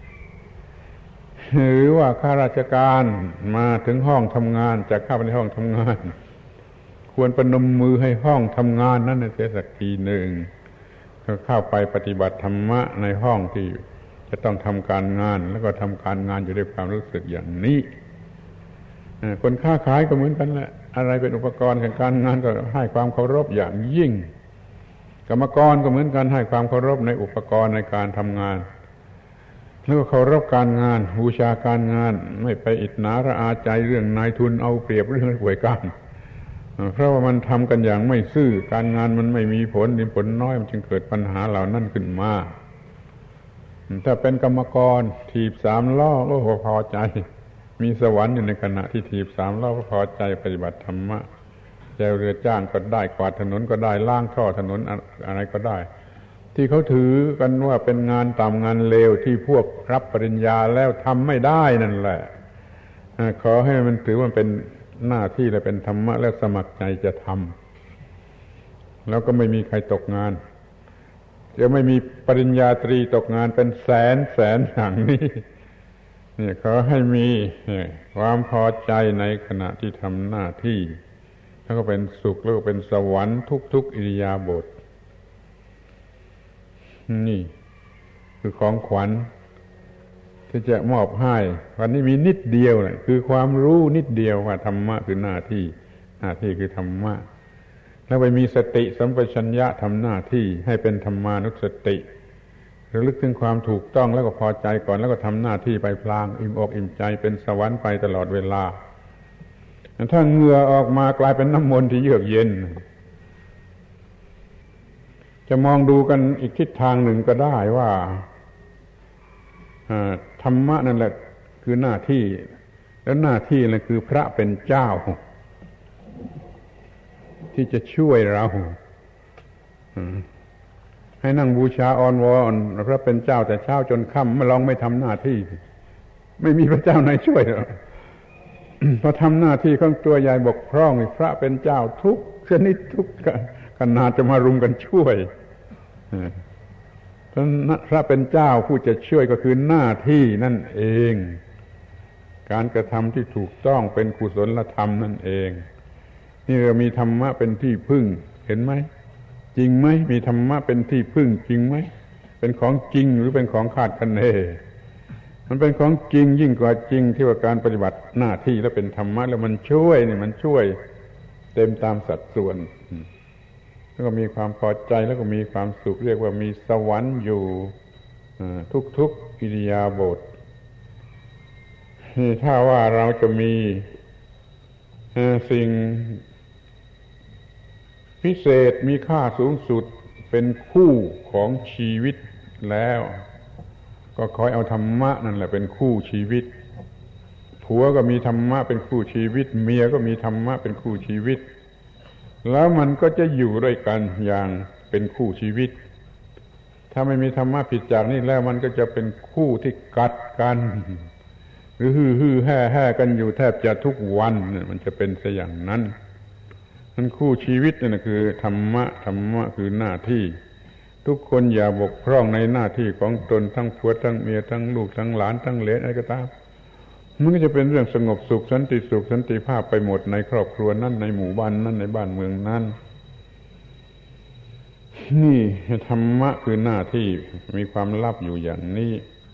A: หรือว่าข้าราชการมาถึงห้องทำงานจะเข้าไปในห้องทำงานควรพนมมือให้ห้องทำงานนั้นเสียสักทีหนึ่งเข้าไปปฏิบัติธรรมะในห้องที่จะต้องทำการงานแล้วก็ทำการงานอยู่ด้วยความรู้สึกอย่างนี้คนค้าขายก็เหมือนกันแหละอะไรเป็นอุปกรณ์แห่งการงานก็ให้ความเคารพอย่างยิ่งกรรมกรก็เหมือนกันให้ความเคารพในอุปกรณ์ในการทำงานแล้วก็เคารพการงานบูชาการงานไม่ไปอิจฉาระอาใจเรื่องนายทุนเอาเปรียบเรื่องป่วยการเพราะว่ามันทำกันอย่างไม่ซื่อการงานมันไม่มีผลมีผลน้อยมันจึงเกิดปัญหาเหล่านั้นขึ้นมาถ้าเป็นกรรมกรถีบสามล้อก็พอใจมีสวรรค์อยู่ในขณะที่ถีบสามล้อก็พอใจปฏิบัติธรรมะแจวเรือจ้างก็ได้กวาดถนนก็ได้ล้างท่อถนนอะไรก็ได้ที่เขาถือกันว่าเป็นงานต่ำงานเลวที่พวกรับปริญญาแล้วทำไม่ได้นั่นแหละขอให้มันถือว่าเป็นหน้าที่และเป็นธรรมะและสมัครใจจะทำแล้วก็ไม่มีใครตกงานจะไม่มีปริญญาตรีตกงานเป็นแสนแสนอย่างนี้เนี่ยขอให้มีความพอใจในขณะที่ทำหน้าที่แล้วก็เป็นสุขแล้วก็เป็นสวรรค์ทุกๆอิริยาบถนี่คือของขวัญทที่จะมอบให้วันนี้มีนิดเดียวนะคือความรู้นิดเดียวว่าธรรมะคือหน้าที่หน้าที่คือธรรมะแล้วไปมีสติสัมปชัญญะทำหน้าที่ให้เป็นธรรมานุสติระลึกถึงความถูกต้องแล้วก็พอใจก่อนแล้วก็ทำหน้าที่ไปพลางอิ่มอกอิ่มใจเป็นสวรรค์ไปตลอดเวลาถ้าเหงื่อออกมากลายเป็นน้ำมนต์ที่เยือกเย็นจะมองดูกันอีกทิศทางหนึ่งก็ได้ว่าธรรมะนั่นแหละคือหน้าที่แล้วหน้าที่นั่นคือพระเป็นเจ้าที่จะช่วยเราให้นั่งบูชาอ้อนวอนพระเป็นเจ้าแต่เช้าจนค่ำมาลองไม่ทำหน้าที่ไม่มีพระเจ้าไหนช่วยหรอกพอทำหน้าที่ของตัวใหญ่บกพร่องพระเป็นเจ้าทุกชนิดทุกขนาดจะมารุมกันช่วยพระเป็นเจ้าผู้จะช่วยก็คือหน้าที่นั่นเองการกระทำที่ถูกต้องเป็นกุศลธรรมนั่นเองนี่เรามีธรรมะเป็นที่พึ่งเห็นไหมจริงไหมมีธรรมะเป็นที่พึ่งจริงไหมเป็นของจริงหรือเป็นของคาดคะเนมันเป็นของจริงยิ่งกว่าจริงที่ว่าการปฏิบัติหน้าที่แล้วเป็นธรรมะแล้วมันช่วยนี่มันช่วยเต็มตามสัดส่วนแล้วก็มีความพอใจแล้วก็มีความสุขเรียกว่ามีสวรรค์อยู่ทุกๆอิริยาบถถ้าว่าเราจะมีสิ่งพิเศษมีค่าสูงสุดเป็นคู่ของชีวิตแล้วก็คอยเอาธรรมะนั่นแหละเป็นคู่ชีวิตผัวก็มีธรรมะเป็นคู่ชีวิตเมียก็มีธรรมะเป็นคู่ชีวิตแล้วมันก็จะอยู่ด้วยกันอย่างเป็นคู่ชีวิตถ้าไม่มีธรรมะผิดจากนี้แล้วมันก็จะเป็นคู่ที่กัดกันหรือฮือฮือแห่แห่กันอยู่แทบจะทุกวันมันจะเป็นซะอย่างนั้นมันคู่ชีวิตนี่นะคือธรรมะธรรมะคือหน้าที่ทุกคนอย่าบกพร่องในหน้าที่ของตนทั้งผัวทั้งเมียทั้งลูกทั้งหลานทั้งเหลนอะไรก็ตามมันก็จะเป็นเรื่องสงบสุขสันติสุขสันติภาพไปหมดในครอบครัวนั้นในหมู่บ้านนั้นในบ้านเมืองนั้นนี่ธรรมะคือหน้าที่มีความลับอยู่อย่างนี้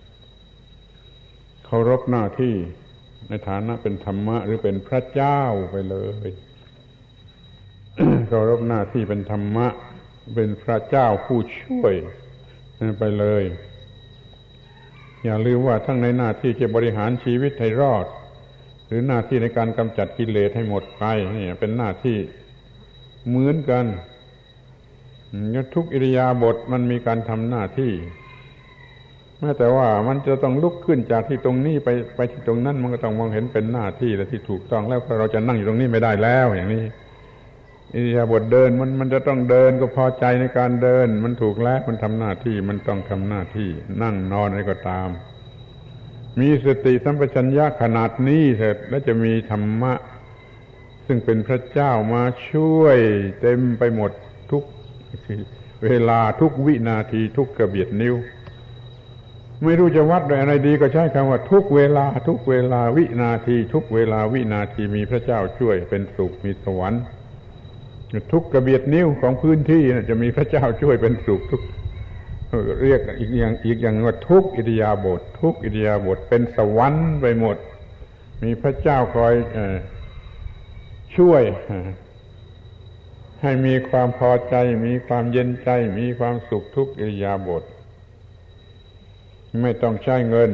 A: เคารพหน้าที่ในฐานะเป็นธรรมะหรือเป็นพระเจ้าไปเลย เคารพหน้าที่เป็นธรรมะเป็นพระเจ้าผู้ช่วยไปเลยอย่าลืมว่าทั้งในหน้าที่จะบริหารชีวิตให้รอดหรือหน้าที่ในการกำจัดกิเลสให้หมดไปนี่เป็นหน้าที่เหมือนกันทุกอิริยาบถมันมีการทำหน้าที่แม้แต่ว่ามันจะต้องลุกขึ้นจากที่ตรงนี้ไปไปที่ตรงนั้นมันก็ต้องมองเห็นเป็นหน้าที่และที่ถูกต้องแล้วเราจะนั่งอยู่ตรงนี้ไม่ได้แล้วอย่างนี้อิริยาบถเดินมันมันจะต้องเดินก็พอใจในการเดินมันถูกแล้วมันทำหน้าที่มันต้องทำหน้าที่นั่งนอนอะไรก็ตามมีสติสัมปชัญญะขนาดนี้เถิดแล้วจะมีธรรมะซึ่งเป็นพระเจ้ามาช่วยเต็มไปหมดทุกเวลาทุกวินาทีทุกกระเบียดนิ้วไม่รู้จะวัดด้วยอะไรดีก็ใช้คำว่าทุกเวลาทุกเวลาวินาทีทุกเวลาวินาทีมีพระเจ้าช่วยเป็นสุขมีสวรรค์ทุกกระเบียดนิ้วของพื้นที่จะมีพระเจ้าช่วยเป็นสุขทุกเรียกอีกอย่างอีกอย่างว่าทุกอิริยาบถทุกอิริยาบถเป็นสวรรค์ไปหมดมีพระเจ้าคอยช่วยให้มีความพอใจมีความเย็นใจมีความสุขทุกอิริยาบถไม่ต้องใช้เงิน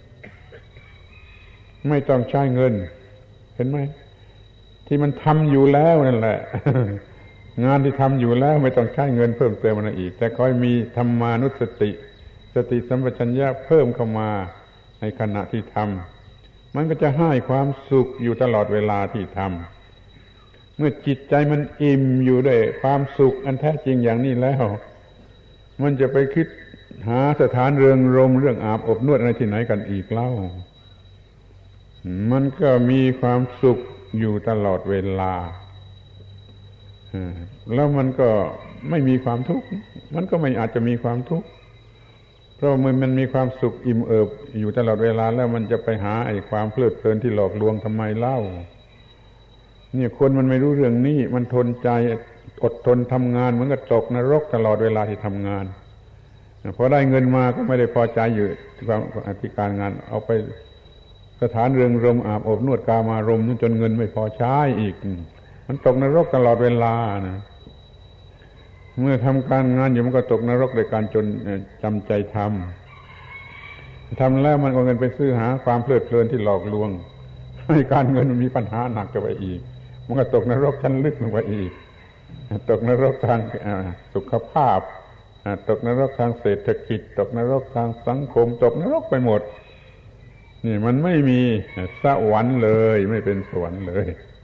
A: ไม่ต้องใช้เงินเห็นไหมที่มันทำอยู่แล้วนั่นแหละงานที่ทำอยู่แล้วไม่ต้องใช้เงินเพิ่มเติมอะไรอีกแต่ขอให้มีธรรมานุสติสติสัมปชัญญะเพิ่มเข้ามาในขณะที่ทำมันก็จะให้ความสุขอยู่ตลอดเวลาที่ทำเมื่อจิตใจมันอิ่มอยู่ด้วยความสุขอันแท้จริงอย่างนี้แล้วมันจะไปคิดหาสถานเริงรมเรื่องอาบอบนวดอะไรที่ไหนกันอีกเล่ามันก็มีความสุขอยู่ตลอดเวลาแล้วมันก็ไม่มีความทุกข์มันก็ไม่อาจจะมีความทุกข์เพราะมันมันมีความสุขอิ่มเอิบอยู่ตลอดเวลาแล้วมันจะไปหาไอ้ความเพลิดเพลินที่หลอกลวงทำไมเล่าเนี่ยคนมันไม่รู้เรื่องนี้มันทนใจอดทนทำงานเหมือนกับตกนรกตลอดเวลาที่ทำงานพอได้เงินมาก็ไม่ได้พอใจอยู่ที่ความที่การงานเอาไปสถานเริงรมอาบอบนวดกามารมณ์จนเงินไม่พอใช้อีกมันตกนรกตลอดเวลานะเมื่อทำการงานอยู่มันก็ตกนรกโดยการจนจำใจทำทำแล้วมันเอาเงินไปซื้อหาความเพลิดเพลินที่หลอกลวงให้การเงินมันมีปัญหาหนักขึ้นไปอีกมันก็ตกนรกชั้นลึกลงไปอีกตกนรกทางสุขภาพตกนรกทางเศรษฐกิจตกนรกทางสังคมตกนรกไปหมดนี่มันไม่มีสวรรค์เลยไม่เป็นสวรรค์เลย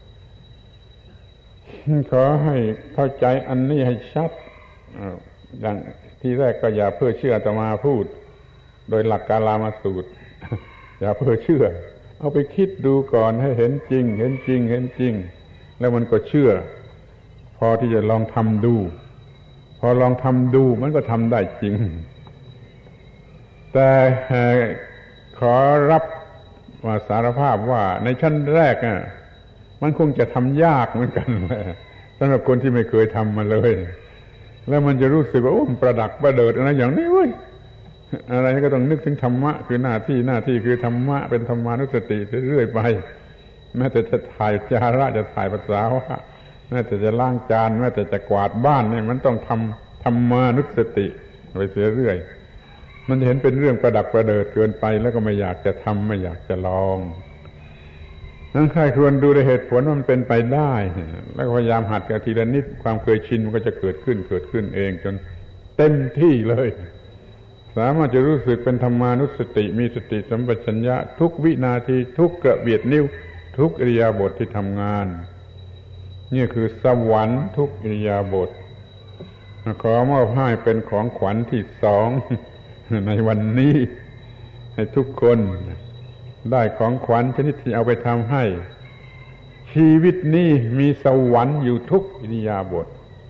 A: ขอให้เข้าใจอันนี้ให้ชัดอย่างที่แรกก็อย่าเพื่อเชื่ออาตมาพูดโดยหลักกาลามาสูตรอย่าเพื่อเชื่อเอาไปคิดดูก่อนให้เห็นจริงเห็นจริงเห็นจริงแล้วมันก็เชื่อพอที่จะลองทำดูพอลองทำดูมันก็ทำได้จริงแต่ขอรับว่าสารภาพว่าในชั้นแรกอ่ะมันคงจะทำยากเหมือนกันสำหรับคนที่ไม่เคยทำมาเลยแล้วมันจะรู้สึกว่าโอ้ประดักประเดิดอะไรอย่างนี้เว้ยอะไรก็ต้องนึกถึงธรรมะคือหน้าที่หน้าที่คือธรรมะเป็นธรรมานุสติเรื่อยไปแม้แต่จะถ่ายจาระจะถ่ายภาษาวะแม้แต่จะล้างจานแม้แต่จะกวาดบ้านเนี่ยมันต้องทำธรรมานุสติไปเสียเรื่อยมันจะเห็นเป็นเรื่องประดักประเดิดเกินไปแล้วก็ไม่อยากจะทำไม่อยากจะลองนั้นใครควรดูในเหตุผลว่ามันเป็นไปได้แล้วพยายามหัดกันทีละนิดความเคยชินมันก็จะเกิดขึ้นเกิดขึ้นเองจนเต็มที่เลยสามารถจะรู้สึกเป็นธรรมานุสติมีสติสัมปชัญญะทุกวินาทีทุกกระเบียดนิ้วทุกอิริยาบถที่ทำงานนี่คือสวรรค์ทุกอิริยาบถขอมอบให้เป็นของขวัญที่สองในวันนี้ให้ทุกคนได้ของขวัญชนิดที่เอาไปทำให้ชีวิตนี้มีสวรรค์อยู่ทุกอิริยาบถ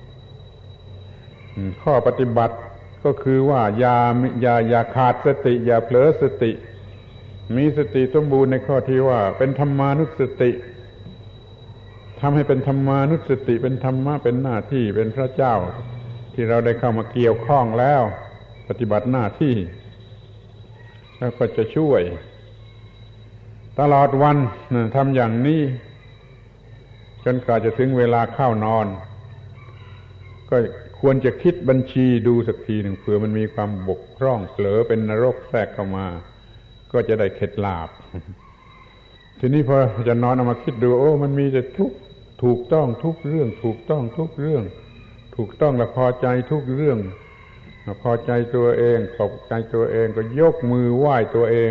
A: ข้อปฏิบัติก็คือว่าอย่าอย่าอย่าขาดสติอย่าเผลอสติมีสติสมบูรณ์ในข้อที่ว่าเป็นธรรมานุสติทำให้เป็นธรรมานุสติเป็นธรรมะเป็นหน้าที่เป็นพระเจ้าที่เราได้เข้ามาเกี่ยวข้องแล้วปฏิบัติหน้าที่แล้วก็จะช่วยตลอดวันทำอย่างนี้จนกว่าจะถึงเวลาเข้านอนก็ควรจะคิดบัญชีดูสักทีหนึ่งเผื่อมันมีความบกพร่องเผลอเป็นนรกแทรกเข้ามาก็จะได้เข็ดหลาบทีนี้พอจะนอนเอามาคิดดูโอ้มันมีแต่ทุกถูกต้องทุกเรื่องถูกต้องทุกเรื่องถูกต้องและพอใจทุกเรื่องพอใจตัวเองขอบใจตัวเองก็ยกมือไหว้ตัวเอง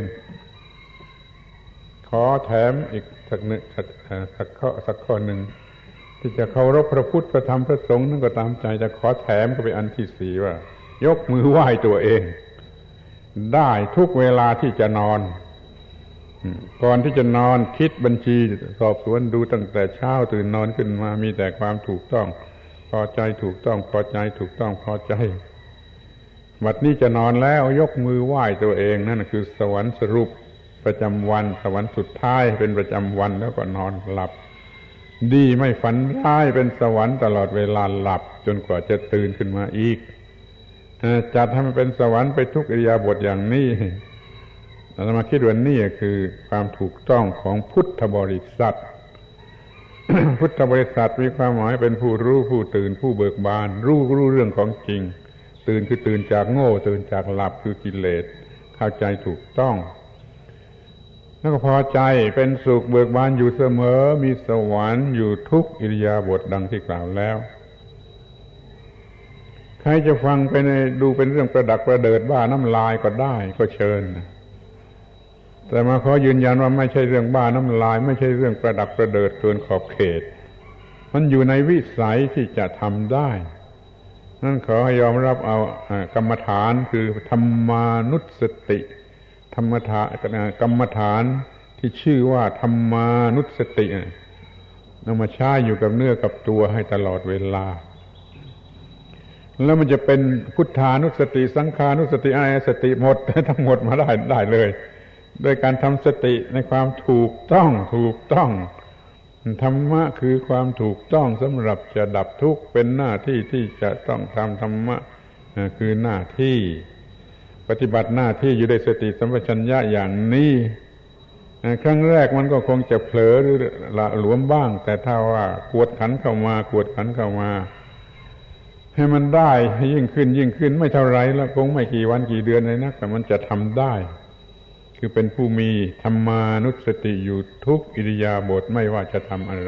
A: ขอแถมอีกสักหนึ่งสักข้อสักข้อหนึ่งที่จะเคารพพระพุทธพระธรรมพระสงฆ์นั่นก็ตามใจจะขอแถมก็เป็นอันที่สี่ว่ายกมือไหว้ตัวเองได้ทุกเวลาที่จะนอนก่อนที่จะนอนคิดบัญชีสอบสวนดูตั้งแต่เช้าตื่นนอนขึ้นมามีแต่ความถูกต้องพอใจถูกต้องพอใจถูกต้องพอใจบัดนี้จะนอนแล้วยกมือไหว้ตัวเองนั่นคือสวรรค์สรุปประจำวันสวรรค์สุดท้ายเป็นประจำวันแล้วก็นอนหลับดีไม่ฝันร้ายเป็นสวรรค์ตลอดเวลาหลับจนกว่าจะตื่นขึ้นมาอีกจัดให้มันเป็นสวรรค์ไปทุกอิริยาบถอย่างนี้เรามาคิดว่านี่คือความถูกต้องของพุทธบริษัท พุทธบริษัทมีความหมายเป็นผู้รู้ผู้ตื่นผู้เบิกบานรู้รู้เรื่องของจริงตื่นคือตื่นจากโง่ตื่นจากหลับคือกิเลสเข้าใจถูกต้องแล้วก็พอใจเป็นสุขเบิกบานอยู่เสมอมีสวรรค์อยู่ทุกอิริยาบถดังที่กล่าวแล้วใครจะฟังไปในดูเป็นเรื่องประดักประเดิดบ้าน้ำลายก็ได้ก็เชิญแต่มาขอยืนยันว่าไม่ใช่เรื่องบ้าน้ำลายไม่ใช่เรื่องประดักประเดิดเกินขอบเขตมันอยู่ในวิสัยที่จะทำได้นั่นขอให้ยอมรับเอากรรมฐานคือธรรมานุสติธรรมฐานกรรมฐานที่ชื่อว่าธรรมานุสตินำมาใช้อยู่กับเนื้อกับตัวให้ตลอดเวลาแล้วมันจะเป็นพุทธานุสติสังฆานุสติอะไรสติหมดทั้งหมดมาได้ได้เลยโดยการทำสติในความถูกต้องถูกต้องธรรมะคือความถูกต้องสำหรับจะดับทุกข์เป็นหน้าที่ที่จะต้องทำธรรมะคือหน้าที่ปฏิบัติหน้าที่อยู่ด้วยสติสัมปชัญญะอย่างนี้ครั้งแรกมันก็คงจะเผลอหรือละหลวมบ้างแต่ถ้าว่ากวดขันเข้ามากวดขันเข้ามาให้มันได้ยิ่งขึ้นยิ่งขึ้นไม่เท่าไรแล้วคงไม่กี่วันกี่เดือนเลยนะแต่มันจะทำได้คือเป็นผู้มีธรรมานุสติอยู่ทุกอิริยาบถไม่ว่าจะทำอะไร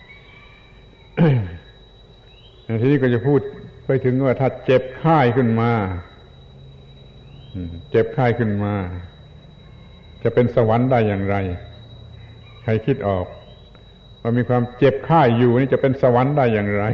A: ทีนี้ก็จะพูดไปถึงว่าถ้าเจ็บไข้ขึ้นมาเจ็บไข้ขึ้นมาจะเป็นสวรรค์ได้อย่างไรใครคิดออกว่ามีความเจ็บไข้อยู่นี่จะเป็นสวรรค์ได้อย่างไร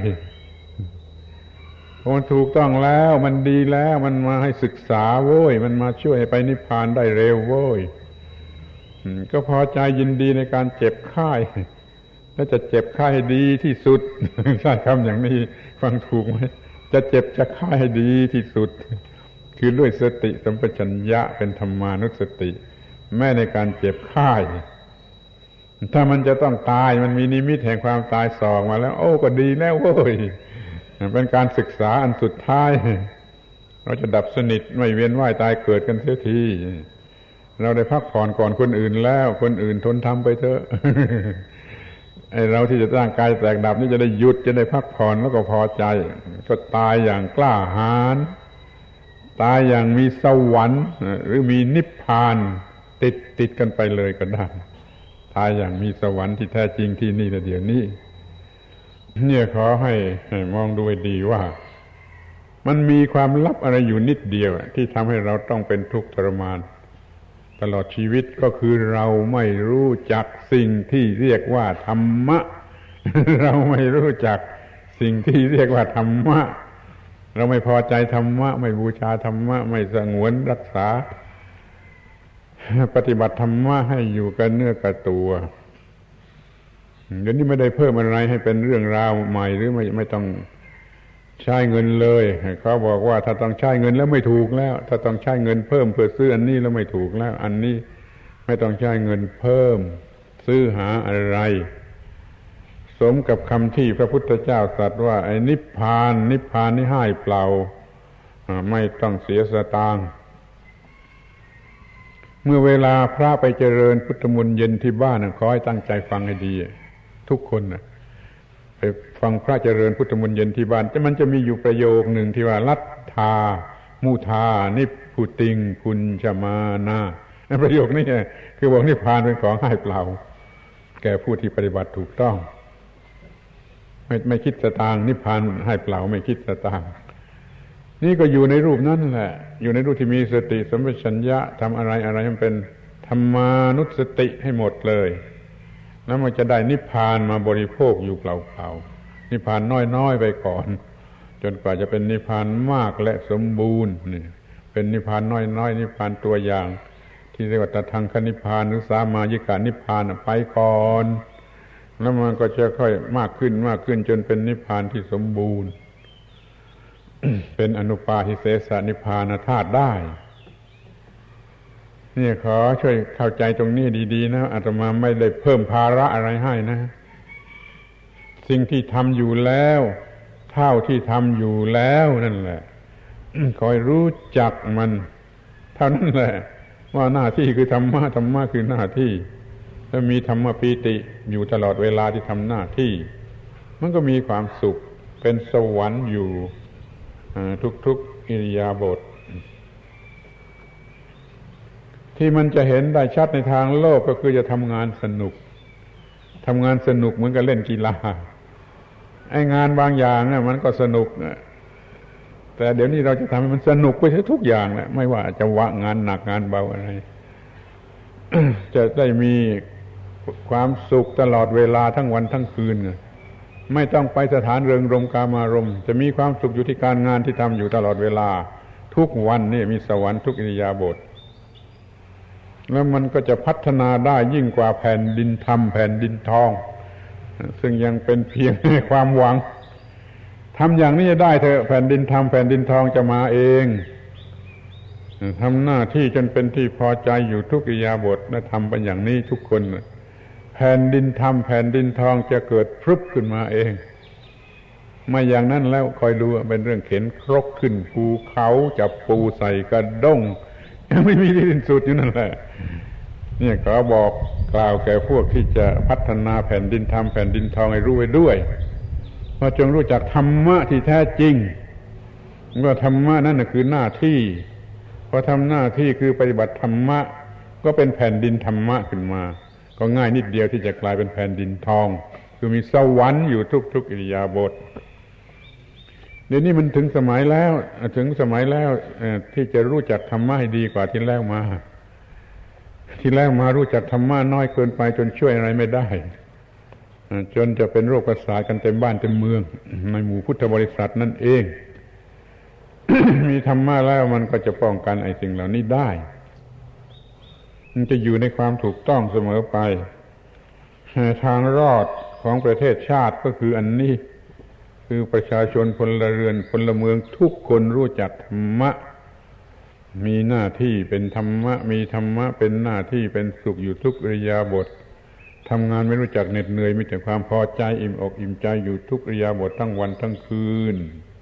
A: มันถูกต้องแล้วมันดีแล้วมันมาให้ศึกษาโว้ยมันมาช่วยให้ไปนิพพานได้เร็วโว้ยก็พอใจยินดีในการเจ็บไข้แล้วจะเจ็บไข้ให้ดีที่สุดใช่คำอย่างนี้ฟังถูกไหมจะเจ็บจะไข้ให้ดีที่สุดคือด้วยสติสัมปชัญญะเป็นธรรมานุสติแม้ในการเจ็บไข้ถ้ามันจะต้องตายมันมีนิมิตแห่งความตายส่องมาแล้วโอ้ก็ดีแล้วโว้ยเป็นการศึกษาอันสุดท้ายเราจะดับสนิทไม่เวียนว่ายตายเกิดกันเสียทีเราได้พักผ่อนก่อนคนอื่นแล้วคนอื่นทนทำไปเถอะไอ้เราที่จะร่างกายแตกดับนี่จะได้หยุดจะได้พักผ่อนแล้วก็พอใจก็ตายอย่างกล้าหาญตายอย่างมีสวรรค์หรือมีนิพพานติดติดกันไปเลยก็ได้ตายอย่างมีสวรรค์ที่แท้จริงที่นี่แต่เดี๋ยวนี้เนี่ยขอให้มองดูให้ดีว่ามันมีความลับอะไรอยู่นิดเดียวที่ทำให้เราต้องเป็นทุกข์ทรมานตลอดชีวิตก็คือเราไม่รู้จักสิ่งที่เรียกว่าธรรมะ เราไม่รู้จักสิ่งที่เรียกว่าธรรมะเราไม่พอใจธรรมะไม่บูชาธรรมะไม่สงวนรักษาปฏิบัติธรรมะให้อยู่กับเนื้อกับตัวเดี๋ยวนี้ไม่ได้เพิ่มอะไรให้เป็นเรื่องราวใหม่หรือไม่ไม่ต้องใช้เงินเลยเขาบอกว่าถ้าต้องใช้เงินแล้วไม่ถูกแล้วถ้าต้องใช้เงินเพิ่มเพื่อซื้ออันนี้แล้วไม่ถูกแล้วอันนี้ไม่ต้องใช้เงินเพิ่มซื้อหาอะไรสมกับคำที่พระพุทธเจ้าตรัสว่าไอ้นิพพานนิพพานนี่ให้เปล่าไม่ต้องเสียสตางค์เมื่อเวลาพระไปเจริญพุทธมนต์เย็นที่บ้านขอให้ตั้งใจฟังให้ดีทุกคนนะไปฟังพระเจริญพุทธมนต์เย็นที่บ้านแต่มันจะมีอยู่ประโยคหนึ่งที่ว่าลัทธามุทานิพพุติงปุญชมานาประโยคนี้คือบอกนิพพานเป็นของให้เปล่าแก่ผู้ที่ปฏิบัติถูกต้องไม่ไม่คิดสตางค์นิพพานให้เปล่าไม่คิดสตางค์นี่ก็อยู่ในรูปนั้นแหละอยู่ในรูปที่มีสติสัมปชัญญะทำอะไรอะไรมันเป็นธรรมานุสติให้หมดเลยแล้วมันจะได้นิพพานมาบริโภคอยู่เปล่าๆนิพพานน้อยๆไปก่อนจนกว่าจะเป็นนิพพานมากและสมบูรณ์นี่เป็นนิพพานน้อยๆนิพพานตัวอย่างที่เรียกว่าตทังคนิพพานหรือสามายิกานิพพานไปก่อนแล้วมันก็จะค่อยมากขึ้นมากขึ้นจนเป็นนิพพานที่สมบูรณ์ เป็นอนุปาทิเสสนิพพานธาตุได้นี่ขอช่วยเข้าใจตรงนี้ดีๆนะอาตมาไม่ได้เพิ่มภาระอะไรให้นะสิ่งที่ทำอยู่แล้วเท่าที่ทำอยู่แล้วนั่นแหละ คอยรู้จักมันเท่านั้นแหละว่าหน้าที่คือธรรมะธรรมะคือหน้าที่ถ้ามีธรรมปีติอยู่ตลอดเวลาที่ทำหน้าที่มันก็มีความสุขเป็นสวรรค์อยู่ทุกๆอิริยาบถที่มันจะเห็นได้ชัดในทางโลกก็คือจะทำงานสนุกทำงานสนุกเหมือนกับเล่นกีฬาไอ้งานบางอย่างเนี่ยมันก็สนุกแต่เดี๋ยวนี้เราจะทำให้มันสนุกไปทุกอย่างแหละไม่ว่าจะว่างานหนักงานเบาอะไร จะได้มีความสุขตลอดเวลาทั้งวันทั้งคืนไม่ต้องไปสถานเริงรมย์กามารมณ์จะมีความสุขอยู่ที่การงานที่ทำอยู่ตลอดเวลาทุกวันนี่มีสวรรค์ทุกอิริยาบถแล้วมันก็จะพัฒนาได้ยิ่งกว่าแผ่นดินธรรมแผ่นดินทองซึ่งยังเป็นเพียงความหวังทำอย่างนี้จะได้เถอะแผ่นดินธรรมแผ่นดินทองจะมาเองทำหน้าที่จนเป็นที่พอใจอยู่ทุกอิริยาบถและทำเป็นอย่างนี้ทุกคนแผ่นดินธรรมแผ่นดินทองจะเกิดพรึบขึ้นมาเองไม่อย่างนั้นแล้วคอยดูเป็นเรื่องเข็นครกขึ้นภูเขาจับปูใส่กระด้งไม่มีที่สิ้นสุดอยู่นั่นแหละเนี่ยขอบอกกล่าวแก่พวกที่จะพัฒนาแผ่นดินทำแผ่นดินทองให้รู้ไว้ด้วยว่าจงรู้จักธรรมะที่แท้จริงว่าธรรมะนั่นคือหน้าที่พอทำหน้าที่คือปฏิบัติธรรมะก็เป็นแผ่นดินธรรมะขึ้นมาก็ง่ายนิดเดียวที่จะกลายเป็นแผ่นดินทองคือมีสวรรค์อยู่ทุกๆอิริยาบถเดี๋ยวนี้มันถึงสมัยแล้วถึงสมัยแล้วที่จะรู้จักธรรมะให้ดีกว่าที่แล้วมาที่แล้วมารู้จักธรรมะน้อยเกินไปจนช่วยอะไรไม่ได้จนจะเป็นโรคประสาทกันเต็มบ้านเต็มเมืองในหมู่พุทธบริษัทนั่นเอง มีธรรมะแล้วมันก็จะป้องกันไอ้สิ่งเหล่านี้ได้มันจะอยู่ในความถูกต้องเสมอไปทางรอดของประเทศชาติก็คืออันนี้คือประชาชนพลเรือนพลเมืองทุกคนรู้จักธรรมะมีหน้าที่เป็นธรรมะมีธรรมะเป็นหน้าที่เป็นสุขอยู่ทุกอิริยาบถทำงานไม่รู้จักเหน็ดเหนื่อยมีแต่ความพอใจอิ่มอกอิ่มใจอยู่ทุกอิริยาบถทั้งวันทั้งคืน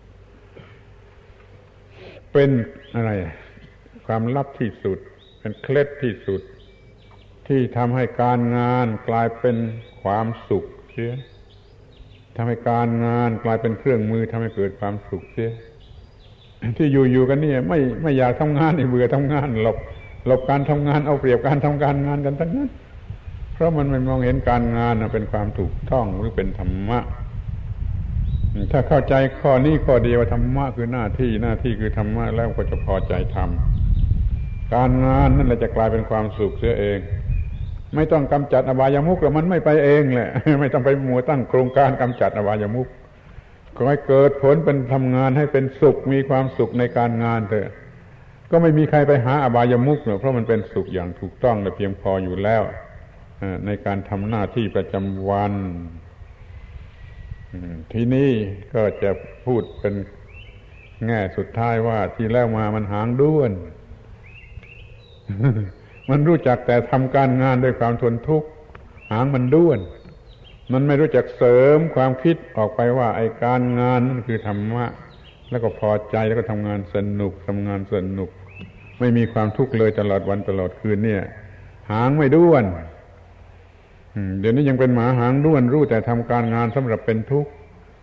A: เป็นอะไรความลับที่สุดเป็นเคล็ดที่สุดที่ทำให้การงานกลายเป็นความสุขเสียทำให้การงานกลายเป็นเครื่องมือทำให้เกิดความสุขเสียที่อยู่ๆกันนี่ไม่ไม่อยากทำงานเบื่อทำงานหลบหลบการทำงานเอาเปรียบการทำการงานกันทั้งนั้นเพราะมันไม่มองเห็นการงานเป็นความถูกต้องหรือเป็นธรรมะถ้าเข้าใจข้อนี้ข้อเดียวว่าธรรมะคือหน้าที่หน้าที่คือธรรมะแล้วก็จะพอใจทำการงานนั่นแหละจะกลายเป็นความสุขเสียเองไม่ต้องกำจัดอบายามุขแล้วมันไม่ไปเองแหละไม่ต้องไปมัวตั้งโครงการกำจัดอบายามุขขอให้เกิดผลเป็นทำงานให้เป็นสุขมีความสุขในการงานเถอะก็ไม่มีใครไปหาอบายามุขหรอกเพราะมันเป็นสุขอย่างถูกต้องและเพียงพออยู่แล้วในการทำหน้าที่ประจำวันทีนี้ก็จะพูดเป็นแง่สุดท้ายว่าที่แล้วมามันหางด้วนมันรู้จักแต่ทำการงานด้วยความทนทุกข์หางมันด้วนมันไม่รู้จักเสริมความคิดออกไปว่าไอ้การงานนั่นคือธรรมะแล้วก็พอใจแล้วก็ทำงานสนุกทำงานสนุกไม่มีความทุกข์เลยตลอดวันตลอดคืนเนี่ยหางไม่ด้วนเดี๋ยวนี้ยังเป็นหมาหางด้วนรู้แต่ทำการงานสำหรับเป็นทุกข์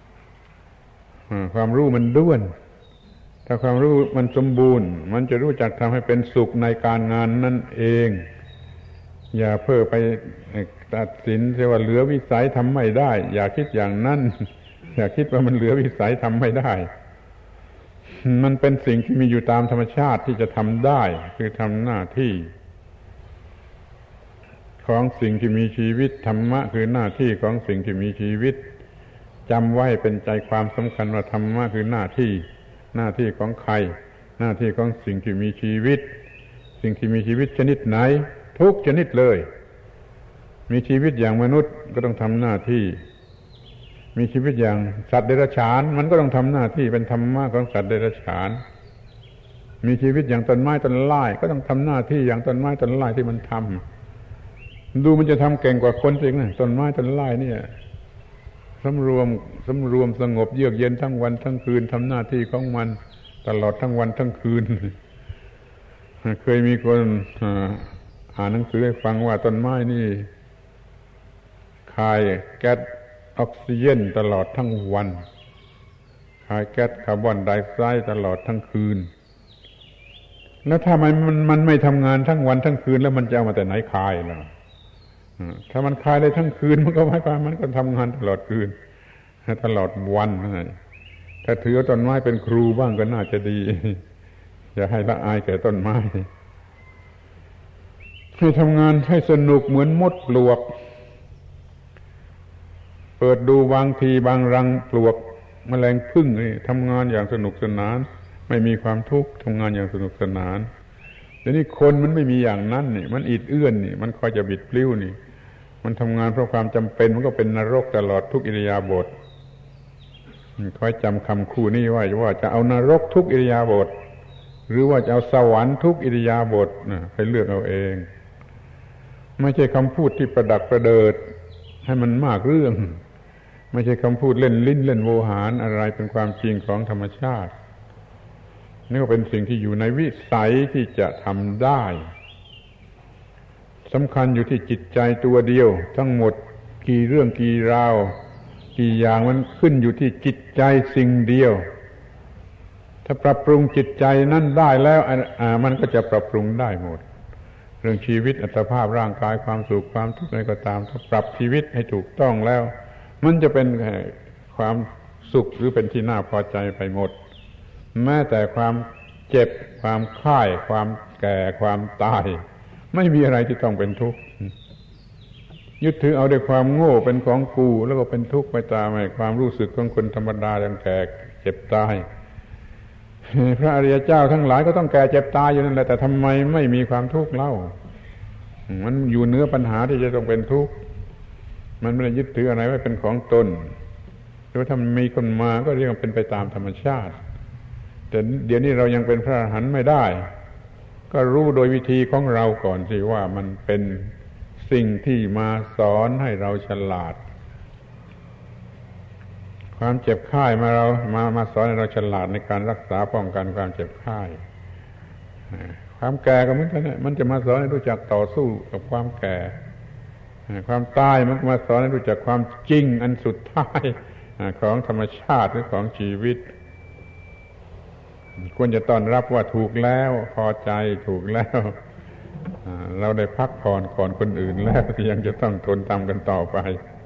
A: ความรู้มันด้วนถ้าความรู้มันสมบูรณ์มันจะรู้จักทำให้เป็นสุขในการงานนั่นเองอย่าเพ้อไปตัดสินเสียว่าเหลือวิสัยทำไม่ได้อย่าคิดอย่างนั้นอย่าคิดว่ามันเหลือวิสัยทำไม่ได้มันเป็นสิ่งที่มีอยู่ตามธรรมชาติที่จะทำได้คือทำหน้าที่ของสิ่งที่มีชีวิตธรรมะคือหน้าที่ของสิ่งที่มีชีวิตจำไว้เป็นใจความสำคัญว่าธรรมะคือหน้าที่หน้าที่ของใครหน้าที่ของสิ่งที่มีชีวิตสิ่งที่มีชีวิตชนิดไหนทุกชนิดเลยมีชีวิตอย่างมนุษย์ก็ต้องทำหน้าที่มีชีวิตอย่างสัตว์เดรัจฉานมันก็ต้องทำหน้าที่เป็นธรรมะของสัตว์เดรัจฉานมีชีวิตอย่างต้นไม้ต้นไม้ก็ต้องทำหน้าที่อย่างต้นไม้ต้นไม้ที่มันทำดูมันจะทำเก่งกว่าคนจริงนะต้นไม้ต้นไม้เนี่ยสำรวมสำรวมสงบเยือกเย็นทั้งวันทั้งคืนทำหน้าที่ของมันตลอดทั้งวันทั้งคืนเคยมีคนอ่านหนังสือให้ฟังว่าต้นไม้นี่คายแก๊สออกซิเจนตลอดทั้งวันคายแก๊สคาร์บอนไดออกไซด์ตลอดทั้งคืนแล้วถ้ามันมันมันไม่ทำงานทั้งวันทั้งคืนแล้วมันจะเอามาแต่ไหนคายล่ะถ้ามันคายได้ทั้งคืนมันก็หมายความมันก็ทำงานตลอดคืนตลอดวันถ้าถือต้นไม้เป็นครูบ้างก็น่าจะดีอย่าให้ละอายแก่ต้นไม้ให้ทำงานให้สนุกเหมือนมดปลวกเปิดดูบางทีบางรังปลวกแมลงผึ้งนี่ทำงานอย่างสนุกสนานไม่มีความทุกข์ทำงานอย่างสนุกสนานแต่นี่คนมันไม่มีอย่างนั้นนี่มันอิดเอื้อนนี่มันคอยจะบิดปลิ้วนี่มันทำงานเพราะความจำเป็นมันก็เป็นนรกตลอดทุกอิริยาบถคอยจำคำคู่นี้ไว้ว่าจะเอานรกทุกอิริยาบถหรือว่าจะเอาสวรรค์ทุกอิริยาบถนะให้เลือกเอาเองไม่ใช่คำพูดที่ประดักประเดิดให้มันมากเรื่องไม่ใช่คำพูดเล่นลิ้นเล่นโวหารอะไรเป็นความจริงของธรรมชาตินี่ก็เป็นสิ่งที่อยู่ในวิสัยที่จะทำได้สำคัญอยู่ที่จิตใจตัวเดียวทั้งหมดกี่เรื่องกี่ราวกี่อย่างมันขึ้นอยู่ที่จิตใจสิ่งเดียวถ้าปรับปรุงจิตใจนั้นได้แล้วอ่ามันก็จะปรับปรุงได้หมดเรื่องชีวิตอัตภาพร่างกายความสุขความทุกข์อะไรก็ตามถ้าปรับชีวิตให้ถูกต้องแล้วมันจะเป็นความสุขหรือเป็นที่น่าพอใจไปหมดแม้แต่ความเจ็บความค่ายความแก่ความตายไม่มีอะไรที่ต้องเป็นทุกข์ยึดถือเอาด้วยความโง่เป็นของกูแล้วก็เป็นทุกข์ไปตามความรู้สึกของคนธรรมดาอย่างแก่เจ็บตายพระอริยเจ้าทั้งหลายก็ต้องแก่เจ็บตายอยู่นั่นแหละแต่ทำไมไม่มีความทุกข์เล่ามันอยู่เหนือปัญหาที่จะต้องเป็นทุกข์มันไม่ได้ยึดถืออะไรไว้เป็นของตนหรือว่าถ้ามันมีคนมาก็เรียกว่าเป็นไปตามธรรมชาติแต่เดี๋ยวนี้เรายังเป็นพระอรหันต์ไม่ได้ก็รู้โดยวิธีของเราก่อนสิว่ามันเป็นสิ่งที่มาสอนให้เราฉลาดความเจ็บไข้มาเรามามาสอนให้เราฉลาดในการรักษาป้องกันความเจ็บไข้ความแก่ก็เหมือนกันนะมันจะมาสอนให้รู้จักต่อสู้กับความแก่ความตายมันก็มาสอนให้รู้จักความจริงอันสุดท้ายของธรรมชาติหรือของชีวิตควรจะต้อนรับว่าถูกแล้วพอใจถูกแล้วเราได้พักผ่อนก่อนคนอื่นแล้วที่ยังจะต้องทนทำกันต่อไป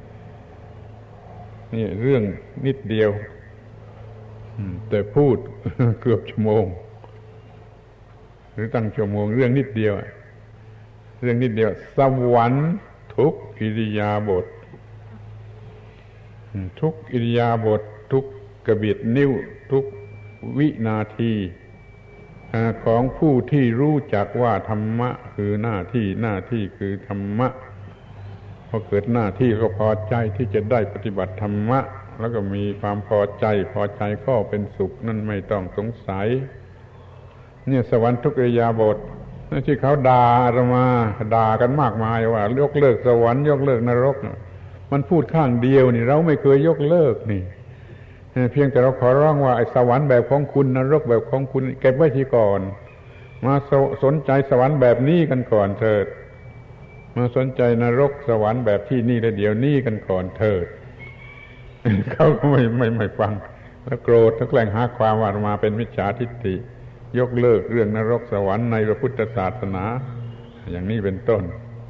A: นี่เรื่องนิดเดียวแต่พูดเกือบชั่วโมงหรือตั้งชั่วโมงเรื่องนิดเดียวเรื่องนิดเดียวสวรรค์ทุกอิริยาบถทุกอิริยาบถทุกกระบิดนิ้วทุกวินาทีของผู้ที่รู้จักว่าธรรมะคือหน้าที่หน้าที่คือธรรมะพอเกิดหน้าที่ก็พอใจที่จะได้ปฏิบัติธรรมะแล้วก็มีความพอใจพอใจก็เป็นสุขนั่นไม่ต้องสงสัยเนี่ยสวรรค์ทุกอิริยาบถนั่นที่เขาด่าอาตมาด่ากันมากมายว่ายกเลิกสวรรค์ยกเลิกนรกมันพูดข้างเดียวนี่เราไม่เคยยกเลิกนี่เพียงแต่เราขอร้องว่าไอ้สวรรค์แบบของคุณนรกแบบของคุณเก็บไว้ที่ก่อนมาสนใจสวรรค์แบบนี้กันก่อนเถิดมาสนใจนรกสวรรค์แบบที่นี่และเดี๋ยวนี้กันก่อนเถิดเขาก็ไม่ไม่ไม่ฟังแล้วโกรธแล้วแกล้งหาความว่ามาเป็นมิจฉาทิฏฐิยกเลิกเรื่องนรกสวรรค์ในพระพุทธศาสนาอย่างนี้เป็นต้น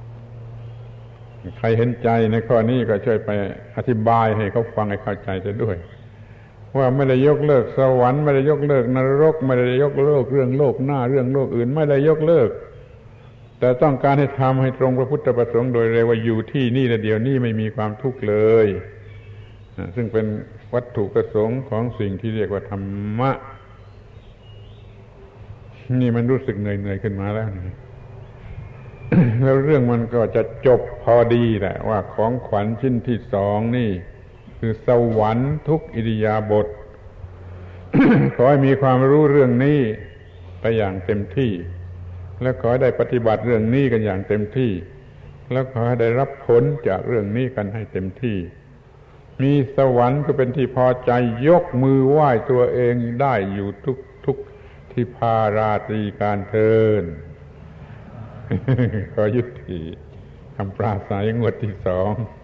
A: ใครเห็นใจในข้อนี้ก็ช่วยไปอธิบายให้เขาฟังให้เข้าใจจะด้วยว่าไม่ได้ยกเลิกสวรรค์ไม่ได้ยกเลิกนรกไม่ได้ยกเลิกเรื่องโลกหน้าเรื่องโลกอื่นไม่ได้ยกเลิกแต่ต้องการให้ทำให้ตรงพระพุทธประสงค์โดยเร็วว่าอยู่ที่นี่และเดี๋ยวนี้ไม่มีความทุกข์เลยซึ่งเป็นวัตถุประสงค์ของสิ่งที่เรียกว่าธรรมะนี่มันรู้สึกเหนื่อยๆขึ้นมาแล้วนี่ แล้วเรื่องมันก็จะจบพอดีแหละว่าของขวัญชิ้นที่สองนี่คือสวรรค์ทุกอิริยาบถ ขอให้มีความรู้เรื่องนี้ไปอย่างเต็มที่และขอให้ได้ปฏิบัติเรื่องนี้กันอย่างเต็มที่แล้วขอให้ได้รับผลจากเรื่องนี้กันให้เต็มที่มีสวรรค์ก็เป็นที่พอใจยกมือไหว้ตัวเองได้อยู่ทุกทุกที่พาราตรีการเทิน ขอยุติคำปราศรัยงวดที่สอง